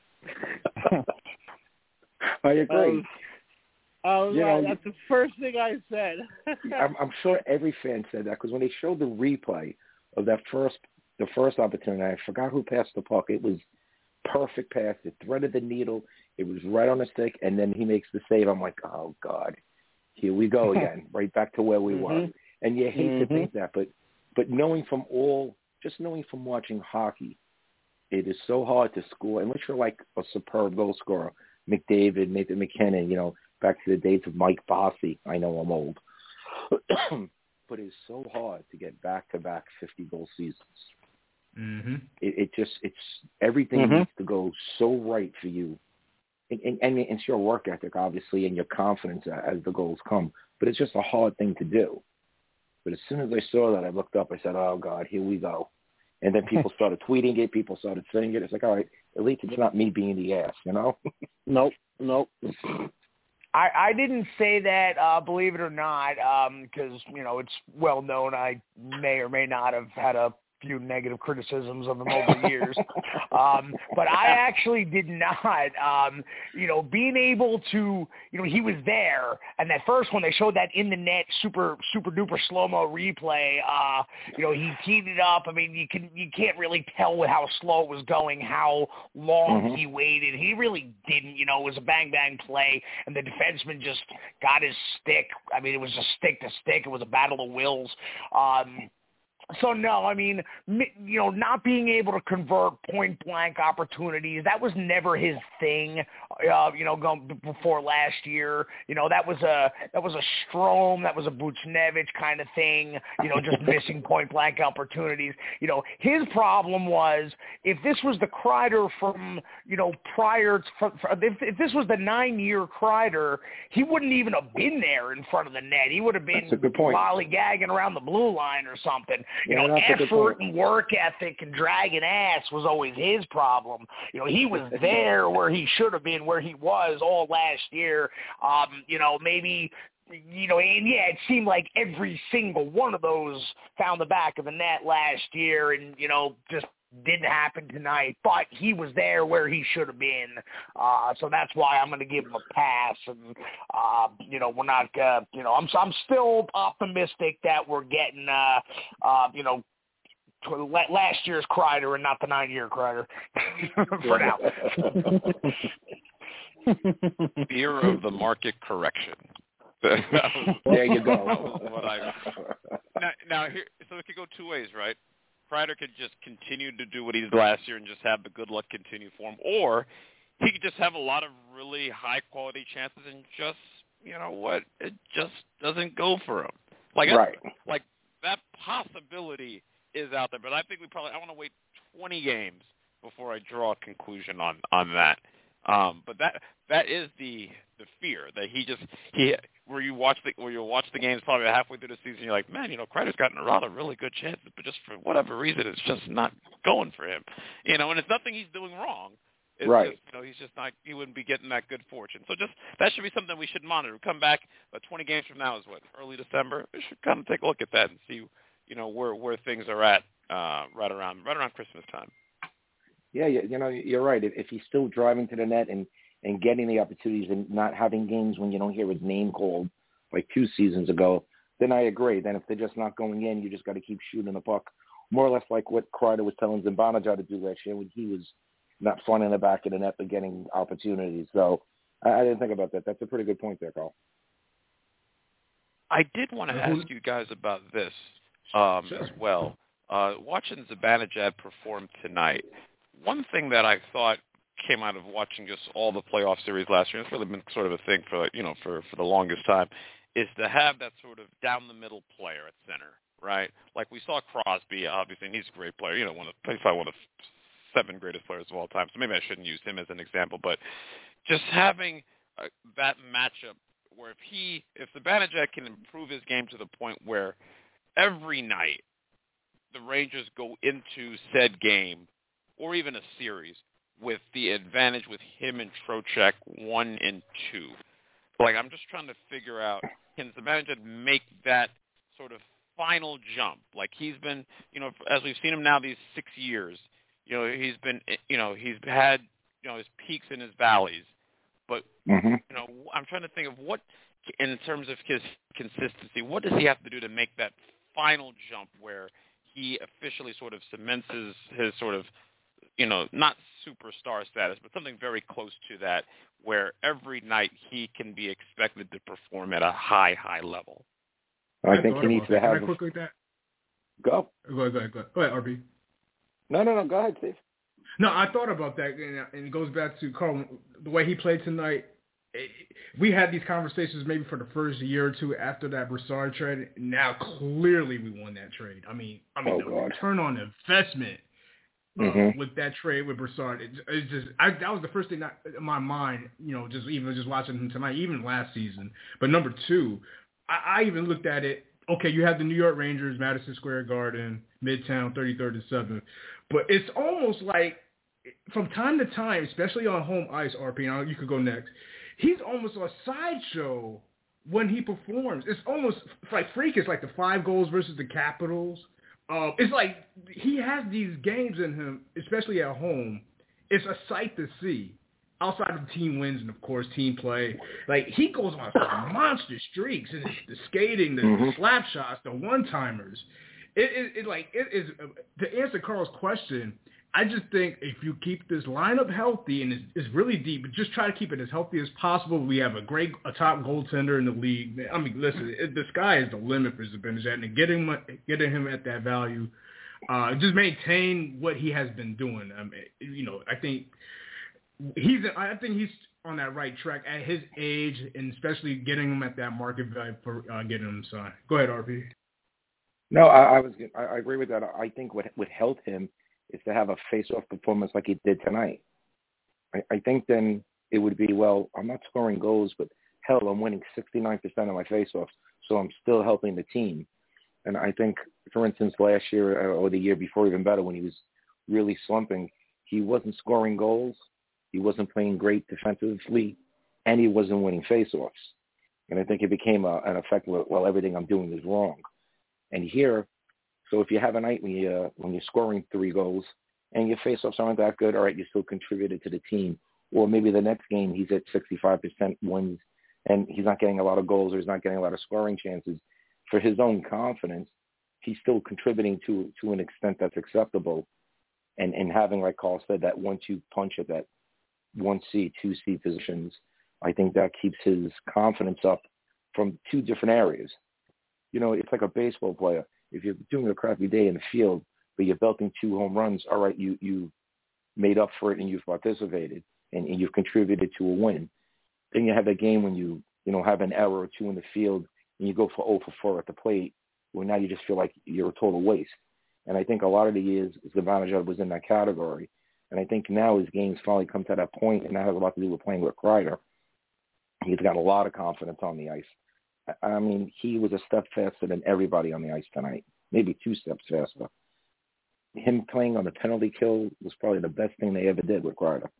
I agree. That's the first thing I said. I'm sure every fan said that because when they showed the replay of the first opportunity, I forgot who passed the puck. It was perfect pass. It threaded the needle. It was right on the stick, and then he makes the save. I'm like, oh, God, here we go again, right back to where we were. And you hate to think that, but knowing from watching hockey, it is so hard to score unless you're like a superb goal scorer, McDavid, Nathan McKinnon, back to the days of Mike Bossy. I know I'm old. But it's so hard to get back-to-back 50-goal seasons. Mm-hmm. It's everything needs to go so right for you. And it's your work ethic, obviously, and your confidence as the goals come. But it's just a hard thing to do. But as soon as I saw that, I looked up. I said, oh, God, here we go. And then people started tweeting it. People started saying it. It's like, all right, at least it's not me being the ass, Nope. I didn't say that, believe it or not, because, it's well known I may or may not have had a few negative criticisms of him over the years. But I actually did not, being able to, he was there, and that first one, they showed that in the net super duper slow-mo replay, he teed it up. I mean, you can't really tell with how slow it was going, how long he waited. He really didn't, it was a bang play, and the defenseman just got his stick. I mean, it was just stick to stick. It was a battle of wills. So, no, I mean, not being able to convert point-blank opportunities, that was never his thing, going before last year. That was a Strome, that was a Buchnevich kind of thing, just missing point-blank opportunities. His problem was if this was the Kreider from, if this was the 9-year Kreider, he wouldn't even have been there in front of the net. He would have been lollygagging around the blue line or something. Effort and work ethic and dragging ass was always his problem. He was there where he should have been, where he was all last year. Maybe, and yeah, it seemed like every single one of those found the back of the net last year and, just didn't happen tonight, but he was there where he should have been. So that's why I'm going to give him a pass. And, we're not, I'm still optimistic that we're getting, last year's Kreider and not the 9-year Kreider for now. Fear of the market correction. There you go. Now here, so it could go 2 ways, right? Kreider could just continue to do what he did last year and just have the good luck continue for him, or he could just have a lot of really high-quality chances and just, it just doesn't go for him. Like that possibility is out there, but I think I want to wait 20 games before I draw a conclusion on that. But that is the fear that where you watch the games probably halfway through the season, you're like, man, Kreider's gotten a lot of really good chances, but just for whatever reason, it's just not going for him. And it's nothing he's doing wrong. It's right. just, he's just not. He wouldn't be getting that good fortune. So just that should be something we should monitor. Come back, 20 games from now is what, early December. We should kind of take a look at that and see, where things are at right around Christmas time. Yeah, you're right. If he's still driving to the net and getting the opportunities and not having games when you don't hear his name called like 2 seasons ago, then I agree. Then if they're just not going in, you just got to keep shooting the puck. More or less like what Kreider was telling Zibanejad to do last year when he was not fun in the back of the net but getting opportunities. So I didn't think about that. That's a pretty good point there, Carl. I did want to ask you guys about this as well. Watching Zibanejad perform tonight, one thing that I thought came out of watching just all the playoff series last year, it's really been sort of a thing for the longest time, is to have that sort of down the middle player at center, right? Like we saw Crosby, obviously, and he's a great player. He's probably one of the 7 greatest players of all time. So maybe I shouldn't use him as an example, but just having that matchup where if Zibanejad can improve his game to the point where every night the Rangers go into said game or even a series with the advantage with him and Trocheck 1 and 2. Like, I'm just trying to figure out, can Zibanejad make that sort of final jump? Like, he's been, as we've seen him now these 6 years, he's been, he's had, his peaks and his valleys. But, I'm trying to think of what, in terms of his consistency, what does he have to do to make that final jump where he officially sort of cements his sort of, not superstar status, but something very close to that, where every night he can be expected to perform at a high, high level. I think he needs to have. Can I quickly that? Go. Go ahead, RB. No. Go ahead, Steve. No, I thought about that, and it goes back to Carl, the way he played tonight. We had these conversations maybe for the first year or two after that Brassard trade. Now, clearly, we won that trade. I mean, the return on investment with that trade with Brassard, it's just that was the first thing in my mind. Just watching him tonight, even last season. But number 2, I even looked at it. Okay, you have the New York Rangers, Madison Square Garden, Midtown, 33rd and 7th. But it's almost like from time to time, especially on home ice, RP, you could go next, he's almost a sideshow when he performs. It's almost like freakish, like the 5 goals versus the Capitals. It's like he has these games in him, especially at home. It's a sight to see. Outside of team wins and, of course, team play, like he goes on some monster streaks and the skating, the slap shots, the one-timers. It is to answer Carl's question. I just think if you keep this lineup healthy, and it's really deep, but just try to keep it as healthy as possible. We have a top goaltender in the league. I mean, listen, the sky is the limit for Zibanejad, and getting him at that value, just maintain what he has been doing. I mean, I think he's on that right track at his age, and especially getting him at that market value for getting him signed. Go ahead, RP. No, I agree with that. I think what helped him is to have a face-off performance like he did tonight. I think then it would be, well, I'm not scoring goals, but hell, I'm winning 69% of my face-offs, so I'm still helping the team. And I think, for instance, last year or the year before, even better, when he was really slumping, he wasn't scoring goals, he wasn't playing great defensively, and he wasn't winning face-offs. And I think it became an effect where, well, everything I'm doing is wrong. And here, so if you have a night when you're scoring 3 goals and your face-offs aren't that good, all right, you still contributed to the team. Or maybe the next game he's at 65% wins and he's not getting a lot of goals or he's not getting a lot of scoring chances. For his own confidence, he's still contributing to an extent that's acceptable. And having, like Carl said, that 1-2 punch at that 1C, 2C positions, I think that keeps his confidence up from 2 different areas. It's like a baseball player. If you're doing a crappy day in the field, but you're belting 2 home runs, all right, you made up for it and you've participated and you've contributed to a win. Then you have that game when you have an error or 2 in the field and you go for 0 for 4 at the plate, well, now you just feel like you're a total waste. And I think a lot of the years Zibanejad was in that category. And I think now his game's finally come to that point, and that has a lot to do with playing with Kreider. He's got a lot of confidence on the ice. I mean, he was a step faster than everybody on the ice tonight, maybe 2 steps faster. Him playing on the penalty kill was probably the best thing they ever did with Kreider.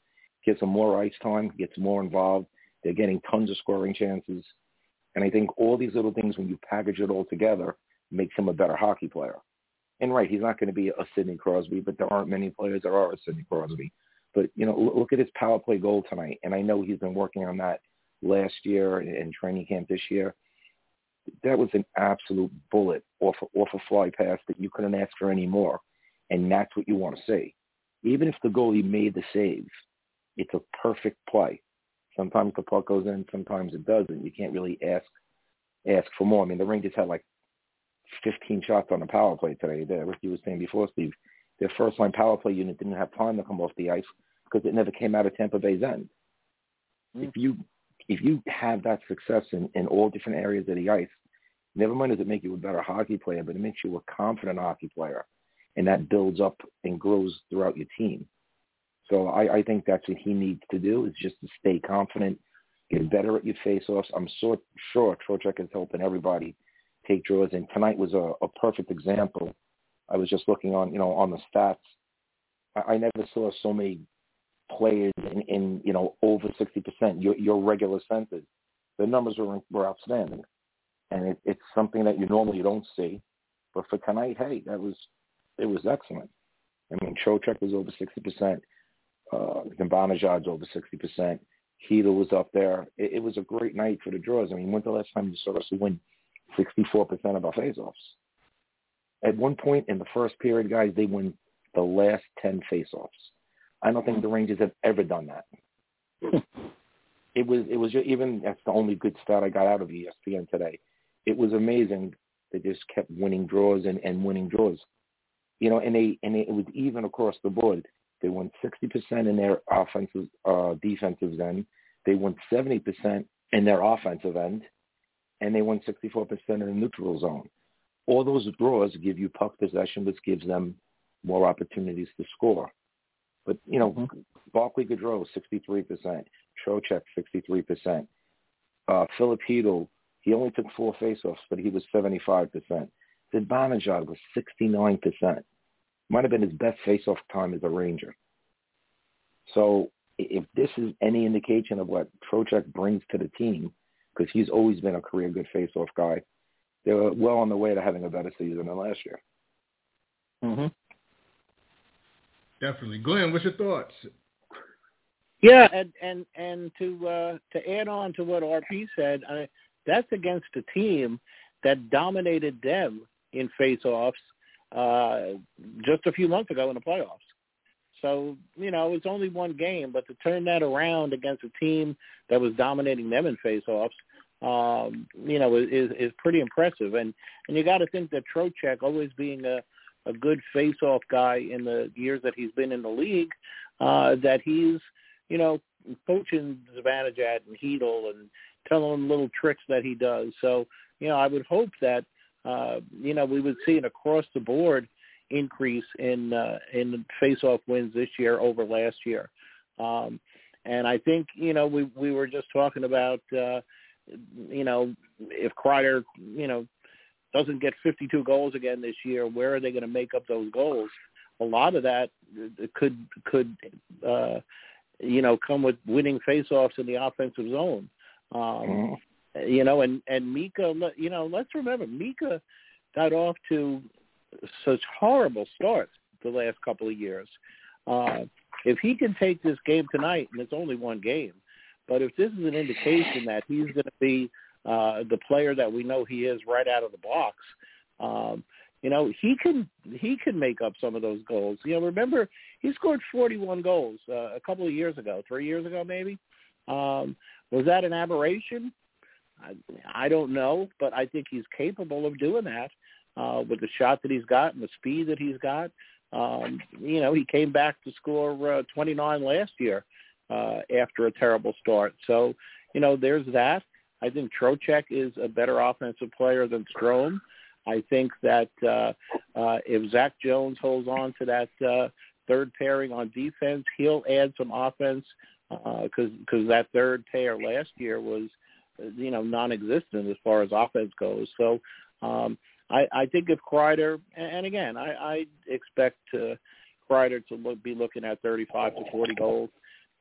Gets them more ice time, gets more involved. They're getting tons of scoring chances. And I think all these little things, when you package it all together, makes him a better hockey player. And right, he's not going to be a Sidney Crosby, but there aren't many players that are a Sidney Crosby. But, look at his power play goal tonight. And I know he's been working on that last year in training camp this year. That was an absolute bullet off a fly pass that you couldn't ask for any more. And that's what you want to see. Even if the goalie made the save, it's a perfect play. Sometimes the puck goes in, sometimes it doesn't. You can't really ask for more. I mean, the Rangers had like 15 shots on the power play today. Ricky was saying before, Steve, their first-line power play unit didn't have time to come off the ice because it never came out of Tampa Bay's end. If you have that success in all different areas of the ice, never mind does it make you a better hockey player, but it makes you a confident hockey player, and that builds up and grows throughout your team. So I think that's what he needs to do, is just to stay confident, get better at your face-offs. I'm sure Trocheck is helping everybody take draws, and tonight was a perfect example. I was just looking on the stats. I never saw so many players in over 60%. Your regular centers, the numbers were outstanding, and it's something that you normally don't see. But for tonight, hey, it was excellent. I mean, Trocheck was over 60%. Zibanejad's over 60%. Chytil was up there. It was a great night for the draws. I mean, when's the last time you saw us win 64% of our faceoffs? At one point in the first period, guys, they won the last 10 faceoffs. I don't think the Rangers have ever done that. It was just, even that's the only good stat I got out of ESPN today. It was amazing. They just kept winning draws and winning draws. And it was even across the board. They won 60% in their defensive end. They won 70% in their offensive end, and they won 64% in the neutral zone. All those draws give you puck possession, which gives them more opportunities to score. But, Barclay Goodrow, 63%. Trocheck, 63%. Filip Chytil, he only took 4 faceoffs, but he was 75%. Zibanejad was 69%. Might have been his best faceoff time as a Ranger. So if this is any indication of what Trocheck brings to the team, because he's always been a career good faceoff guy, they're well on the way to having a better season than last year. Mm-hmm. Definitely. Glenn, what's your thoughts? Yeah, and to add on to what RP said, that's against a team that dominated them in faceoffs just a few months ago in the playoffs. So, it's only one game, but to turn that around against a team that was dominating them in faceoffs, is pretty impressive. And you got to think that Trocheck, always being a good faceoff guy in the years that he's been in the league, that he's, coaching Zibanejad and Chytil and telling him little tricks that he does. So, I would hope that, we would see an across-the-board increase in face-off wins this year over last year. And I think, we were just talking about, if Kreider, doesn't get 52 goals again this year, where are they going to make up those goals? A lot of that could come with winning face-offs in the offensive zone. And Mika, let's remember, Mika got off to such horrible starts the last couple of years. If he can take this game tonight, and it's only one game, but if this is an indication that he's going to be the player that we know he is right out of the blocks, he can make up some of those goals. Remember, he scored 41 goals a couple of years ago, 3 years ago maybe. Was that an aberration? I don't know, but I think he's capable of doing that with the shot that he's got and the speed that he's got. He came back to score 29 last year after a terrible start. So, there's that. I think Trocheck is a better offensive player than Strome. I think that if Zach Jones holds on to that third pairing on defense, he'll add some offense because that third pair last year was, non-existent as far as offense goes. So I think if Kreider, and again, I expect Kreider to be looking at 35 to 40 goals.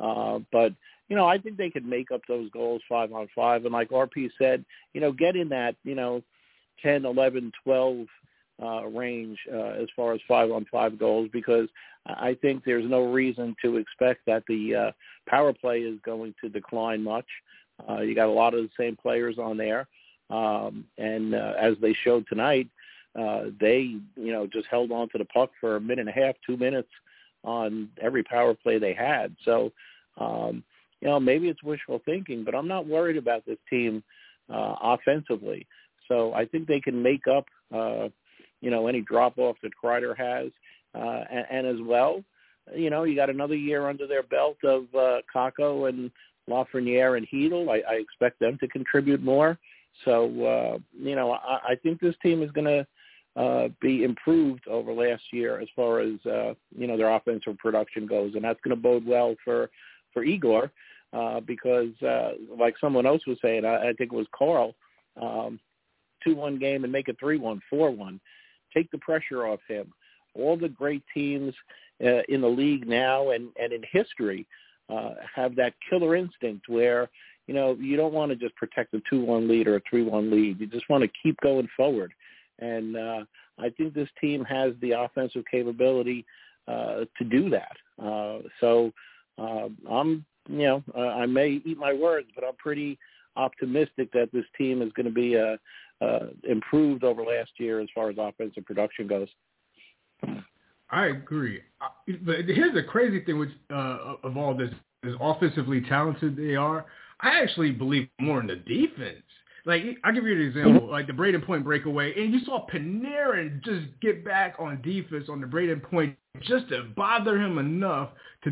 But, I think they could make up those goals 5-on-5. And like RP said, get in that, 10, 11, 12 range as far as 5-on-5 goals, because I think there's no reason to expect that the power play is going to decline much. You got a lot of the same players on there. And as they showed tonight, they, just held on to the puck for a minute and a half, 2 minutes on every power play they had. So, maybe it's wishful thinking, but I'm not worried about this team offensively. So I think they can make up, any drop-off that Kreider has. And as well, you got another year under their belt of Kakko and Lafreniere and Hedl. I expect them to contribute more. So, I think this team is going to be improved over last year as far as, their offensive production goes. And that's going to bode well for Igor because, like someone else was saying, I think it was Carl, 2-1 game and make it 3-1, 4-1. Take the pressure off him. All the great teams in the league now and in history have that killer instinct where, you don't want to just protect a 2-1 lead or a 3-1 lead. You just want to keep going forward. And I think this team has the offensive capability to do that. So I'm, I may eat my words, but I'm pretty optimistic that this team is going to be improved over last year as far as offensive production goes. I agree. But here's the crazy thing with of all this, as offensively talented they are, I actually believe more in the defense. Like, I'll give you an example, like the Braden Point breakaway, and you saw Panarin just get back on defense on the Braden Point just to bother him enough to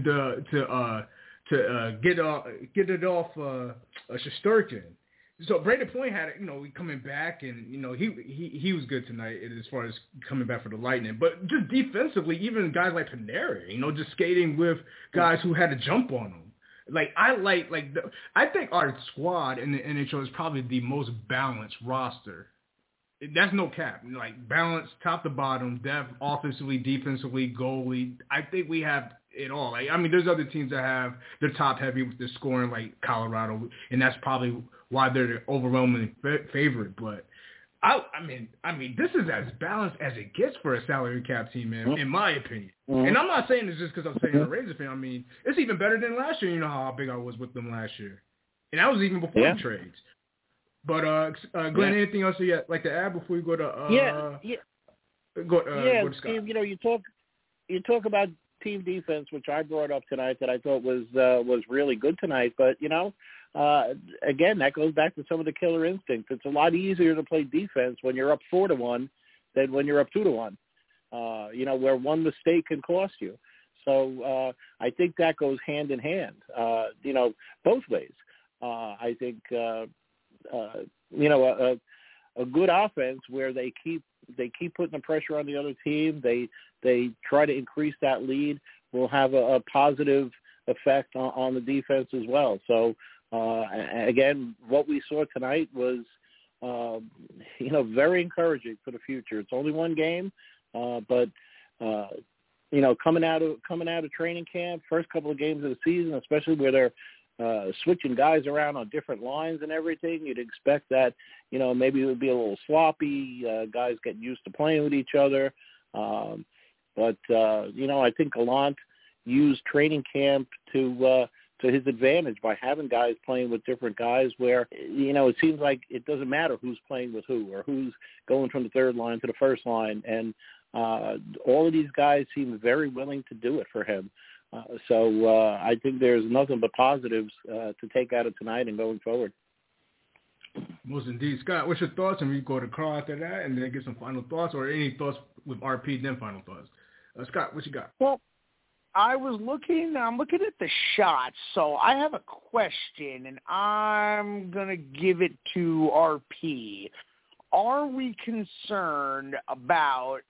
get it off Shesterkin. So Braden Point had, coming back, and he was good tonight as far as coming back for the Lightning. But just defensively, even guys like Panarin, just skating with guys who had to jump on him. Like I think our squad in the NHL is probably the most balanced roster. That's no cap. Like balanced, top to bottom, depth, offensively, defensively, goalie. I think we have it all. There's other teams that have they're top heavy with their scoring, like Colorado, and that's probably why they're the overwhelming favorite. But I mean, this is as balanced as it gets for a salary cap team, man, in my opinion. And I'm not saying this just because I'm saying I'm a Razor fan. I mean, it's even better than last year. You know how big I was with them last year, and that was even before the trades. But Glenn, anything else you'd like to add before we go to go to Scott? Steve, you talk about team defense, which I brought up tonight, that I thought was really good tonight. But again, that goes back to some of the killer instincts. It's a lot easier to play defense when you're up 4-1 than when you're up 2-1. Where one mistake can cost you. So I think that goes hand in hand. Both ways. I think a good offense where they keep putting the pressure on the other team. They try to increase that lead will have a positive effect on the defense as well. So again, what we saw tonight was very encouraging for the future. It's only one game, but coming out of training camp, first couple of games of the season, especially where they're switching guys around on different lines and everything, you'd expect that, maybe it would be a little sloppy, guys getting used to playing with each other. But I think Gallant used training camp to his advantage by having guys playing with different guys where, it seems like it doesn't matter who's playing with who or who's going from the third line to the first line. And all of these guys seem very willing to do it for him. So I think there's nothing but positives to take out of tonight and going forward. Most indeed. Scott, what's your thoughts? And we go to Carl after that and then get some final thoughts, or any thoughts with RP, then final thoughts. Scott, what you got? Well, I'm looking at the shots, so I have a question, and I'm going to give it to RP. Are we concerned about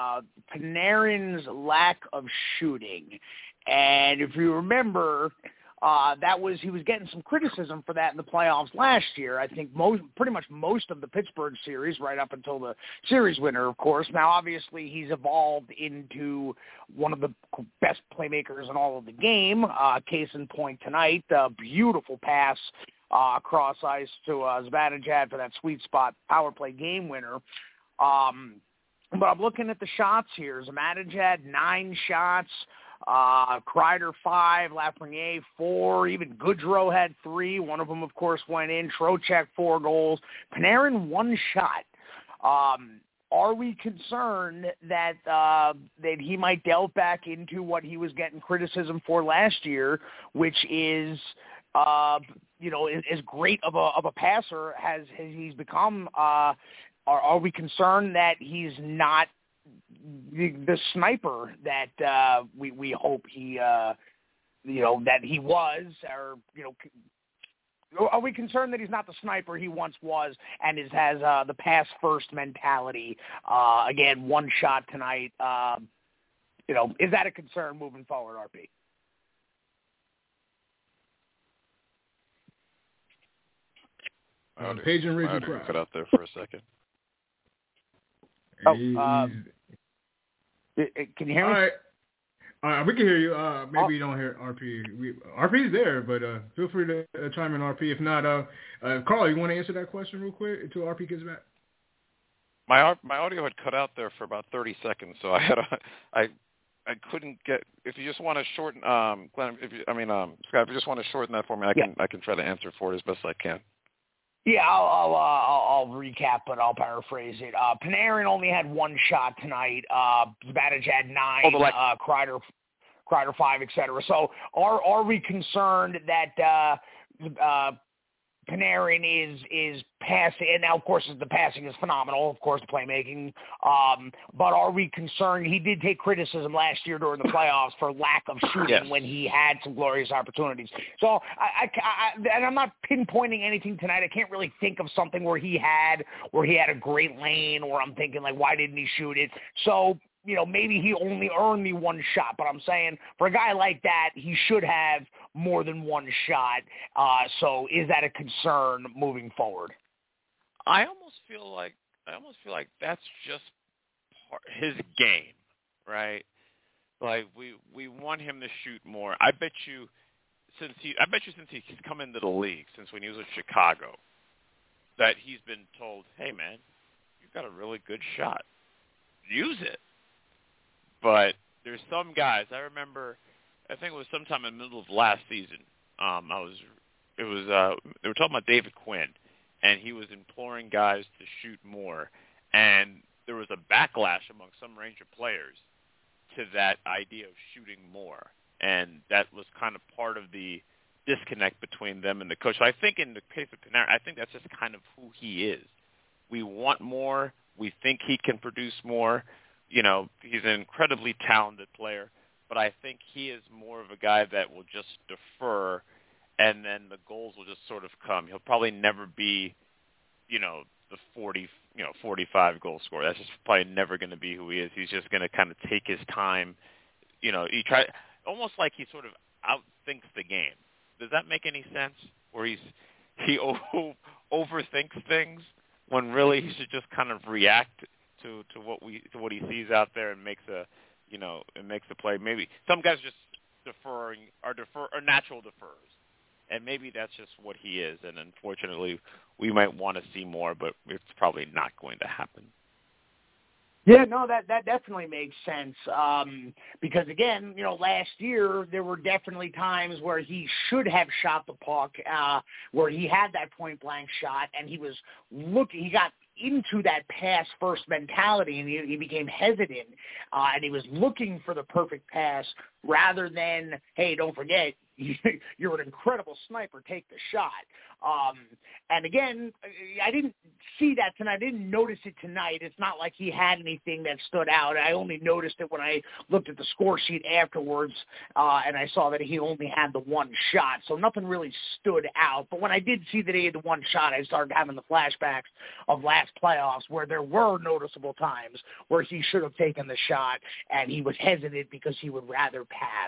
Panarin's lack of shooting? And if you remember, he was getting some criticism for that in the playoffs last year. I think pretty much most of the Pittsburgh series, right up until the series winner, of course. Now, obviously, he's evolved into one of the best playmakers in all of the game. Case in point tonight, beautiful pass cross ice to Zibanejad for that sweet spot power play game winner. But I'm looking at the shots here. Zibanejad, 9 shots. Kreider 5, Lafreniere 4, even Goodrow had 3. One of them, of course, went in. Trocheck 4 goals. Panarin 1 shot. Are we concerned that he might delve back into what he was getting criticism for last year, which is as great of a passer as he's become? Are we concerned that he's not the sniper that we hope he that he was, or are we concerned that he's not the sniper he once was and has the pass first mentality? Again, 1 shot tonight. Is that a concern moving forward, RP? Page and Ridge cut out there for a second. Can you hear me? All right, we can hear you. Maybe you don't hear RP. RP's there, but feel free to chime in, RP. If not, Carl, you want to answer that question real quick until RP gets back? My audio had cut out there for about 30 seconds, so I couldn't get. If you just want to shorten, Glenn, Scott, if you just want to shorten that for me, I can try to answer for it as best I can. Yeah, I'll recap, but I'll paraphrase it. Panarin only had 1 shot tonight. Zibanejad 9, Kreider 5, etc. So are we concerned that Panarin is passing? And now, of course, the passing is phenomenal. Of course, the playmaking. But are we concerned? He did take criticism last year during the playoffs for lack of shooting when he had some glorious opportunities. So and I'm not pinpointing anything tonight. I can't really think of something where he had a great lane, or I'm thinking like, why didn't he shoot it? So maybe he only earned me 1 shot, but I'm saying for a guy like that, he should have more than 1 shot. So is that a concern moving forward? I almost feel like that's just his game, right? Like we want him to shoot more. I bet you since he's come into the league, since when he was with Chicago, that he's been told, "Hey man, you've got a really good shot. Use it." But there's some guys. I remember, I think it was sometime in the middle of last season. They were talking about David Quinn, and he was imploring guys to shoot more. And there was a backlash among some Ranger players to that idea of shooting more, and that was kind of part of the disconnect between them and the coach. So I think in the case of Panarin, I think that's just kind of who he is. We want more. We think he can produce more. He's an incredibly talented player, but I think he is more of a guy that will just defer, and then the goals will just sort of come. He'll probably never be, the 45 goal scorer. That's just probably never going to be who he is. He's just going to kind of take his time. He almost like he sort of outthinks the game. Does that make any sense? Or he overthinks things when really he should just kind of react to what he sees out there and makes a play. Maybe some guys just are natural deferrers, and maybe that's just what he is. And unfortunately, we might want to see more, but it's probably not going to happen. Yeah, no, that definitely makes sense. Because again, last year there were definitely times where he should have shot the puck, where he had that point blank shot, and he got into that pass first mentality, and he became hesitant, and he was looking for the perfect pass rather than, hey, don't forget, you're an incredible sniper, take the shot. And again, I didn't see that tonight. I didn't notice it tonight. It's not like he had anything that stood out. I only noticed it when I looked at the score sheet afterwards, and I saw that he only had the 1 shot. So nothing really stood out. But when I did see that he had the 1 shot, I started having the flashbacks of last playoffs where there were noticeable times where he should have taken the shot, and he was hesitant because he would rather pass.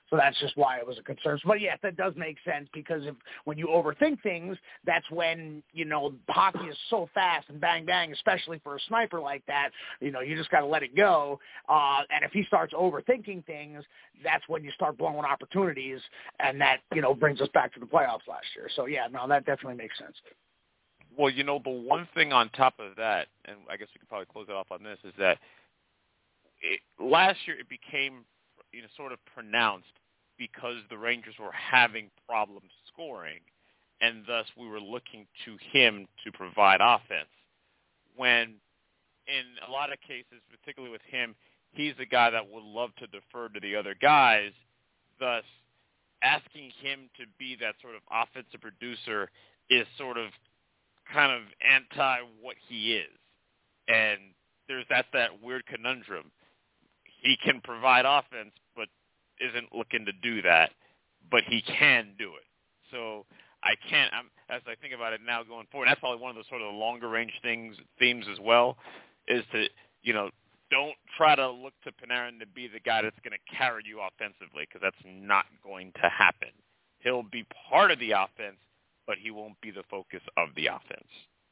So that's just why it was a concern. But yes, that does make sense because when you overthink things, that's when, hockey is so fast and bang, bang, especially for a sniper like that, you just got to let it go. And if he starts overthinking things, that's when you start blowing opportunities. And that, brings us back to the playoffs last year. So, yeah, no, that definitely makes sense. Well, the one thing on top of that, and I guess we could probably close it off on this, is that last year it became sort of pronounced because the Rangers were having problems scoring, and thus we were looking to him to provide offense. When in a lot of cases, particularly with him, he's a guy that would love to defer to the other guys, thus asking him to be that sort of offensive producer is sort of kind of anti what he is. And that's that weird conundrum. He can provide offense, but isn't looking to do that, but he can do it. So as I think about it now going forward, that's probably one of the sort of longer range themes as well, is to, don't try to look to Panarin to be the guy that's going to carry you offensively, because that's not going to happen. He'll be part of the offense, but he won't be the focus of the offense.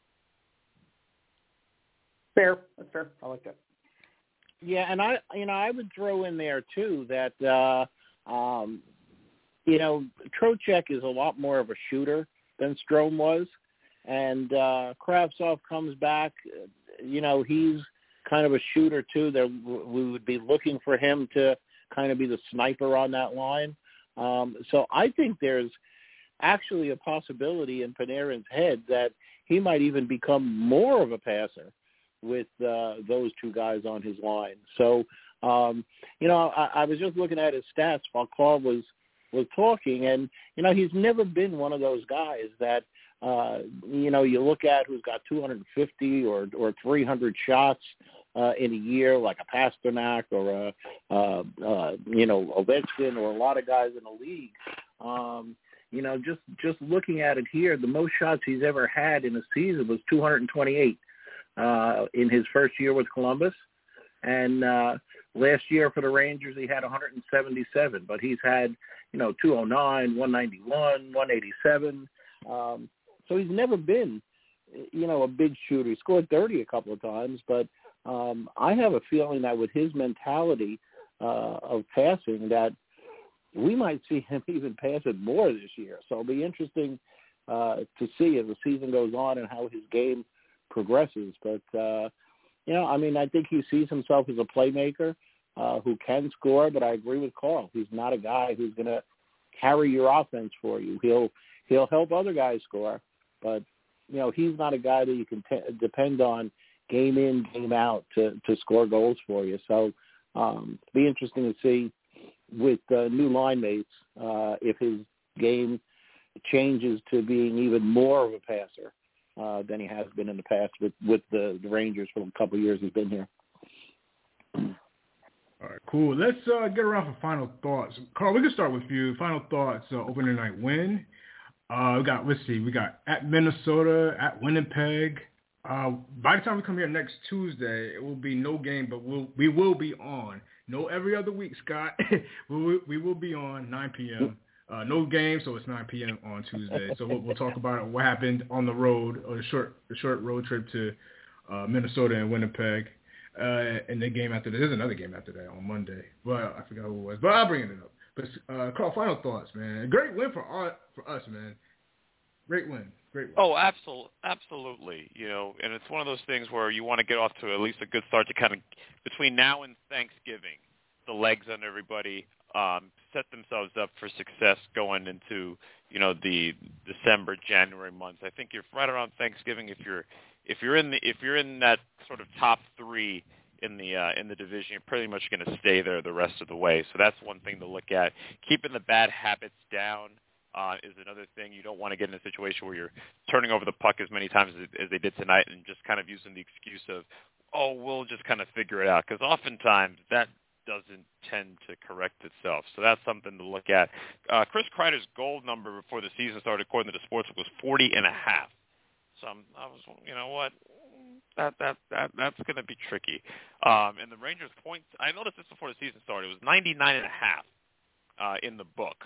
Fair. That's fair. I like that. Yeah, and I would throw in there too that Trocheck is a lot more of a shooter than Strome was, and Kravtsov comes back. He's kind of a shooter too. We would be looking for him to kind of be the sniper on that line. So I think there's actually a possibility in Panarin's head that he might even become more of a passer with those two guys on his line. So, I was just looking at his stats while Carl was talking, and, he's never been one of those guys that, you look at who's got 250 or 300 shots in a year, like a Pasternak or Ovechkin or a lot of guys in the league. Just looking at it here, the most shots he's ever had in a season was 228. In his first year with Columbus. And last year for the Rangers, he had 177, but he's had, 209, 191, 187. So he's never been, a big shooter. He scored 30 a couple of times, but I have a feeling that with his mentality of passing that we might see him even pass it more this year. So it'll be interesting to see as the season goes on and how his game progresses. But, I think he sees himself as a playmaker who can score, but I agree with Carl. He's not a guy who's going to carry your offense for you. He'll help other guys score, but, he's not a guy that you can depend on game in, game out to score goals for you. So it'll be interesting to see with new line mates if his game changes to being even more of a passer than he has been in the past with the Rangers for a couple of years he's been here. All right, cool. Let's get around for final thoughts. Carl, we can start with you. Final thoughts, opening night win. We got at Minnesota, at Winnipeg. By the time we come here next Tuesday, it will be no game, but we will be on. No every other week, Scott. we will be on 9 p.m. No game, so it's 9 p.m. on Tuesday. So we'll talk about what happened on the road, or the short road trip to Minnesota and Winnipeg. And the game after that. There's another game after that on Monday. Well, I forgot who it was, but I'll bring it up. But Carl, final thoughts, man. Great win for us, man. Great win. Oh, absolutely. And it's one of those things where you want to get off to at least a good start to kind of between now and Thanksgiving, the legs on everybody. Set themselves up for success going into the December, January months. I think you're right around Thanksgiving if you're in that sort of top three in the division, you're pretty much going to stay there the rest of the way. So that's one thing to look at. Keeping the bad habits down is another thing. You don't want to get in a situation where you're turning over the puck as many times as they did tonight and just kind of using the excuse of, we'll just kind of figure it out, because oftentimes that doesn't tend to correct itself. So that's something to look at. Chris Kreider's goal number before the season started, according to the Sportsbook, was 40.5. So I was, what? That's going to be tricky. And the Rangers' points, I noticed this before the season started, it was 99.5. in the book.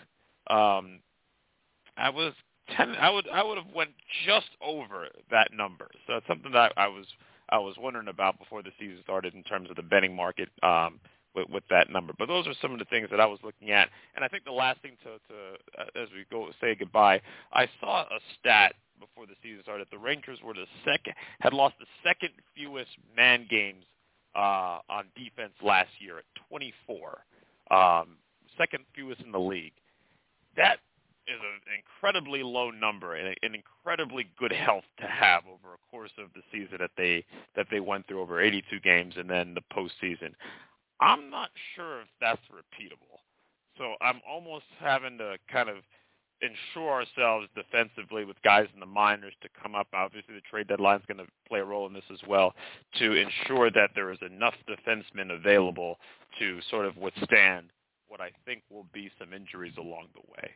I would have went just over that number. So it's something that I was wondering about before the season started in terms of the betting market with that number. But those are some of the things that I was looking at. And I think the last thing to as we go say goodbye, I saw a stat before the season started. The Rangers had lost the second fewest man games on defense last year at 24. Second fewest in the league. That is an incredibly low number and an incredibly good health to have over a course of the season that they went through over 82 games and then the postseason. I'm not sure if that's repeatable. So I'm almost having to kind of ensure ourselves defensively with guys in the minors to come up. Obviously, the trade deadline is going to play a role in this as well, to ensure that there is enough defensemen available to sort of withstand what I think will be some injuries along the way.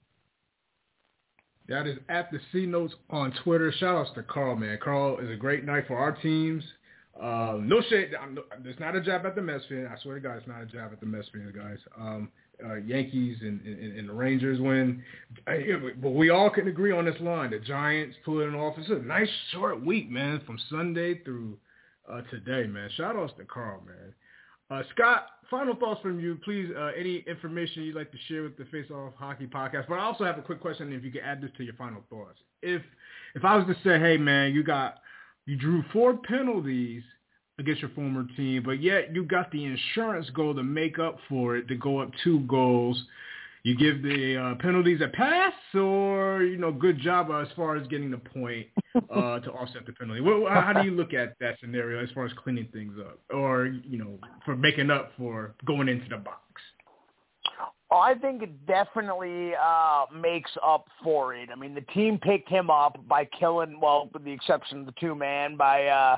That is at the C Notes on Twitter. Shout outs to Carl, man. Carl is a great night for our teams. No shade. It's not a jab at the Mets fan. I swear to God, it's not a jab at the Mets fan, guys. Yankees and the Rangers win. But we all can agree on this line. The Giants pulling it off. It's a nice short week, man, from Sunday through today, man. Shout outs to Carl, man. Scott, final thoughts from you, please. Any information you'd like to share with the Face Off Hockey Podcast? But I also have a quick question, if you could add this to your final thoughts. If I was to say, hey, man, you drew 4 penalties against your former team, but yet you got the insurance goal to make up for it, to go up 2 goals. You give the penalties a pass, or good job as far as getting the point to offset the penalty. How do you look at that scenario as far as cleaning things up, or for making up for going into the box? I think it definitely makes up for it. I mean, the team picked him up by killing, well, with the exception of the 2-man, by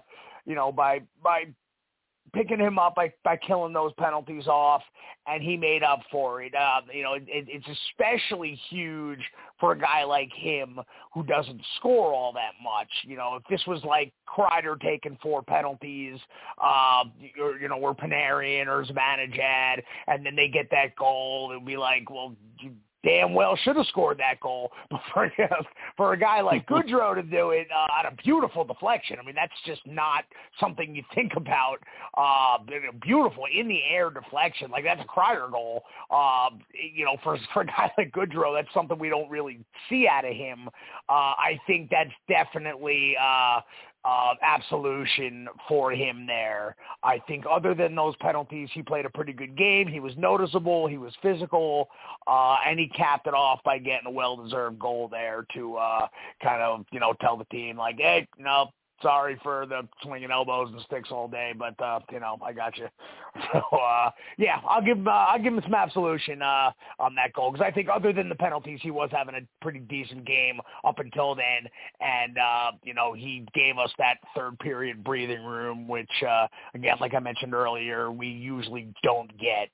picking him up by killing those penalties off, and he made up for it. It's especially huge for a guy like him who doesn't score all that much. If this was like Kreider taking 4 penalties, or Panarin or Zibanejad, and then they get that goal, it would be like, well, you damn well should have scored that goal. But for a guy like Goodrow to do it on a beautiful deflection, I mean, that's just not something you think about. Beautiful in-the-air deflection. Like, that's a Kreider goal. For a guy like Goodrow, that's something we don't really see out of him. I think that's definitely absolution for him there. I think other than those penalties, he played a pretty good game. He was noticeable. He was physical. And he capped it off by getting a well-deserved goal there to kind of, tell the team, like, hey, sorry for the swinging elbows and sticks all day, but, I got you. So, I'll give him some absolution on that goal, because I think other than the penalties, he was having a pretty decent game up until then, and, he gave us that third period breathing room, which, again, like I mentioned earlier, we usually don't get.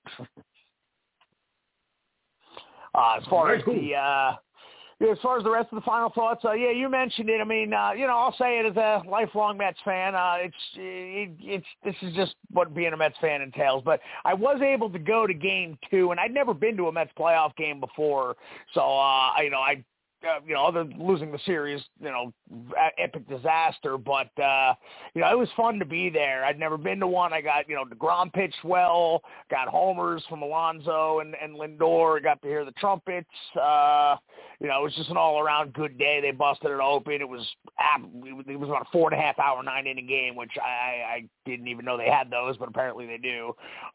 As far as the rest of the final thoughts, you mentioned it. I mean, I'll say it as a lifelong Mets fan. This is just what being a Mets fan entails. But I was able to go to Game 2, and I'd never been to a Mets playoff game before. So, other than losing the series, epic disaster. But, it was fun to be there. I'd never been to one. I got, DeGrom pitched well, got homers from Alonso and Lindor, got to hear the trumpets. It was just an all-around good day. They busted it open. It was about a 4.5-hour, 9-inning game, which I didn't even know they had those, but apparently they do.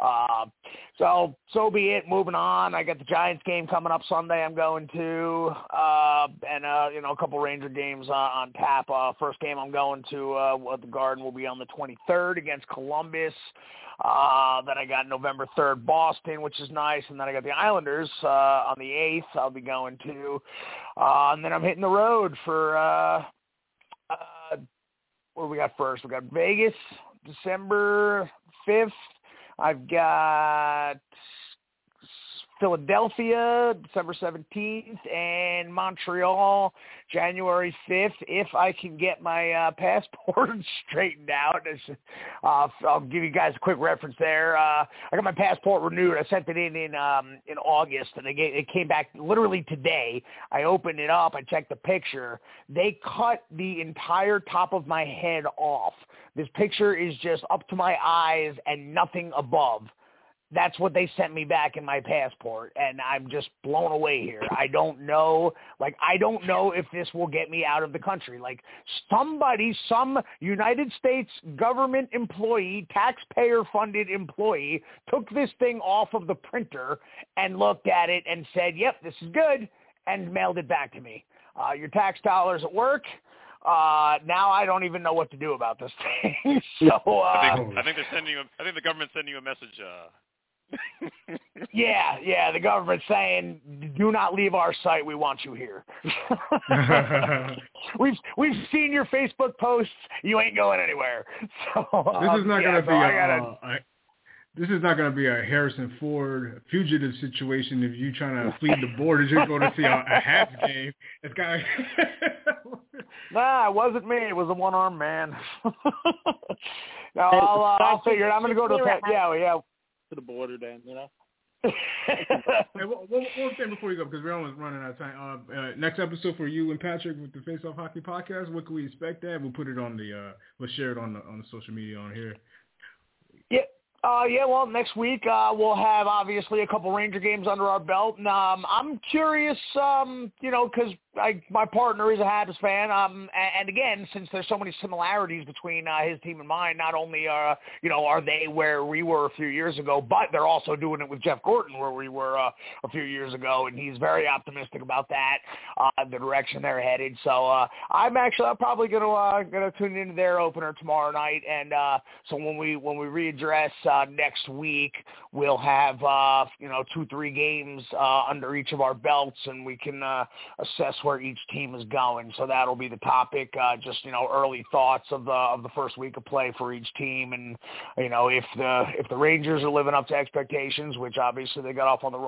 So be it. Moving on. I got the Giants game coming up Sunday I'm going to, and a couple Ranger games on tap. First game I'm going to at the Garden will be on the 23rd against Columbus. Then I got November 3rd Boston, which is nice, and then I got the Islanders on the 8th I'll be going to. And then I'm hitting the road for what do we got first? We got Vegas, December 5th. I've got Philadelphia, December 17th, and Montreal, January 5th. If I can get my passport straightened out, I'll give you guys a quick reference there. I got my passport renewed. I sent it in August, and it came back literally today. I opened it up. I checked the picture. They cut the entire top of my head off. This picture is just up to my eyes and nothing above. That's what they sent me back in my passport, and I'm just blown away here. I don't know if this will get me out of the country. Like some United States government employee, taxpayer-funded employee, took this thing off of the printer and looked at it and said, "Yep, this is good," and mailed it back to me. Your tax dollars at work. Now I don't even know what to do about this thing. So I think they're sending you. I think the government's sending you a message. Yeah, the government's saying, do not leave our site. We want you here. We've seen your Facebook posts. You ain't going anywhere. So this is not going to be this is not going to be a Harrison Ford fugitive situation. If you trying to flee the border, just go to see a Habs game. It's kind of Nah, it wasn't me. It was a one-armed man. No, I'll figure it. I'm going to go to to the border then, you know. Hey, one thing before you go, because we're almost running out of time. Next episode for you and Patrick with the Face Off Hockey Podcast. What can we expect? That we'll put it on we'll share it on the social media on here. Yeah. Well, next week we'll have obviously a couple Ranger games under our belt, and I'm curious, because my partner is a Habs fan, and again, since there's so many similarities between his team and mine, not only are they where we were a few years ago, but they're also doing it with Jeff Gorton where we were a few years ago, and he's very optimistic about that, the direction they're headed. So I'm probably gonna tune into their opener tomorrow night, and so when we readdress next week, we'll have 2-3 games under each of our belts, and we can assess where each team is going. So that'll be the topic. Early thoughts of the first week of play for each team, and if the Rangers are living up to expectations, which obviously they got off on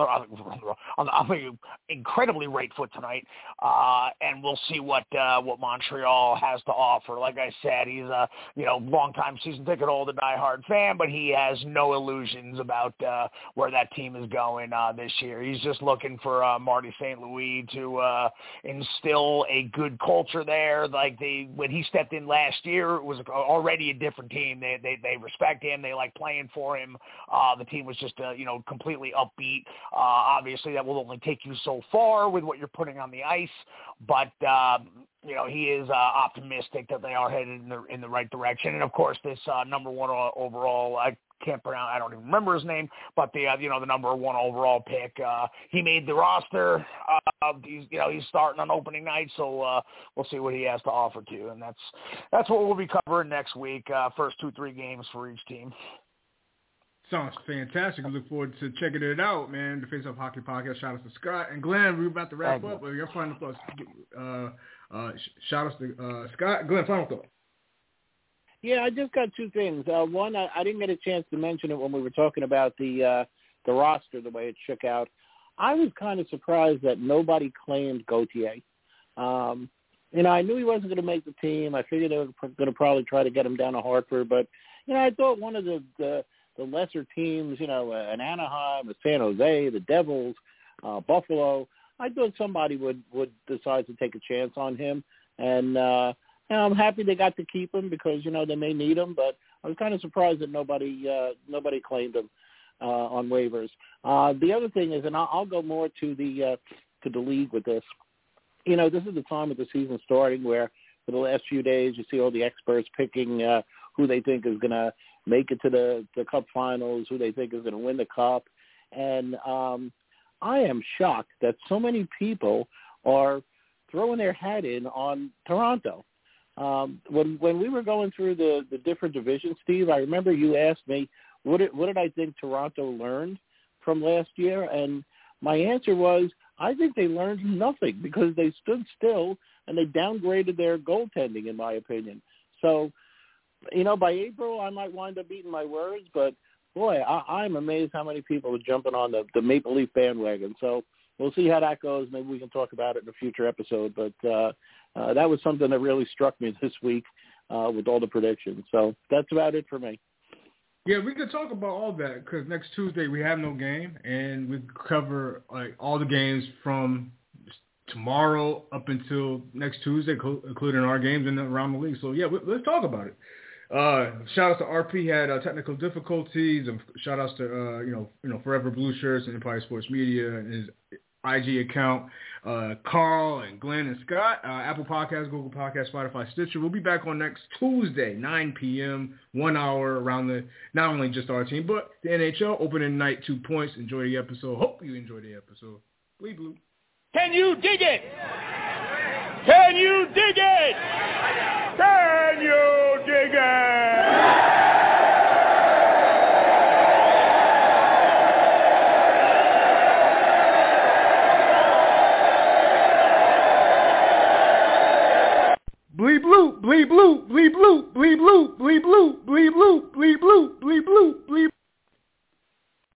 the incredibly right foot tonight, and we'll see what Montreal has to offer. Like I said, he's a longtime season ticket holder, diehard fan, but he has no illusions about where that team is going this year. He's just looking for Marty St. Louis to instill a good culture there. Like when he stepped in last year, it was already a different team. They respect him. They like playing for him. The team was just completely upbeat. Obviously, that will only take you so far with what you're putting on the ice, but he is optimistic that they are headed in the right direction. And of course, this number one overall, I can't pronounce, I don't even remember his name, but the number one overall pick, he made the roster. He's starting on opening night, so we'll see what he has to offer too. And that's what we'll be covering next week. First 2-3 games for each team. Sounds fantastic. I look forward to checking it out, man. The Face Off Hockey Podcast. Shout out to Scott and Glenn. We're about to wrap up, but your final thoughts. Shout out to Scott. Glenn, final thought. Yeah, I just got two things. One, I didn't get a chance to mention it when we were talking about the roster, the way it shook out. I was kind of surprised that nobody claimed Gauthier. I knew he wasn't going to make the team. I figured they were going to probably try to get him down to Hartford, but I thought one of the lesser teams, an Anaheim, a San Jose, the Devils, Buffalo, I thought somebody would decide to take a chance on him, and I'm happy they got to keep him because they may need him, but I was kind of surprised that nobody claimed him on waivers. The other thing is, and I'll go more to the league with this. This is the time of the season starting where for the last few days you see all the experts picking who they think is going to make it to the Cup Finals, who they think is going to win the Cup, and I am shocked that so many people are throwing their hat in on Toronto. When we were going through the different divisions, Steve, I remember you asked me, what did I think Toronto learned from last year? And my answer was, I think they learned nothing because they stood still and they downgraded their goaltending, in my opinion. So, by April, I might wind up eating my words, but boy, I'm amazed how many people are jumping on the Maple Leaf bandwagon. So we'll see how that goes. Maybe we can talk about it in a future episode. But that was something that really struck me this week with all the predictions. So that's about it for me. Yeah, we could talk about all that because next Tuesday we have no game, and we cover like all the games from tomorrow up until next Tuesday, including our games and around the league. So yeah, let's talk about it. Shout out to RP, had technical difficulties, and shout outs to you know Forever Blue Shirts and Empire Sports Media and his IG account, Carl and Glenn and Scott, Apple Podcasts, Google Podcasts, Spotify, Stitcher. We'll be back on next Tuesday, 9 p.m., 1 hour around the, not only just our team, but the NHL opening night, 2 points. Enjoy the episode. Hope you enjoy the episode. Bleed Blue. Can you dig it? Can you dig it? Can you dig it? Bleed blue, bleed blue, bleed blue, bleed blue, bleed blue.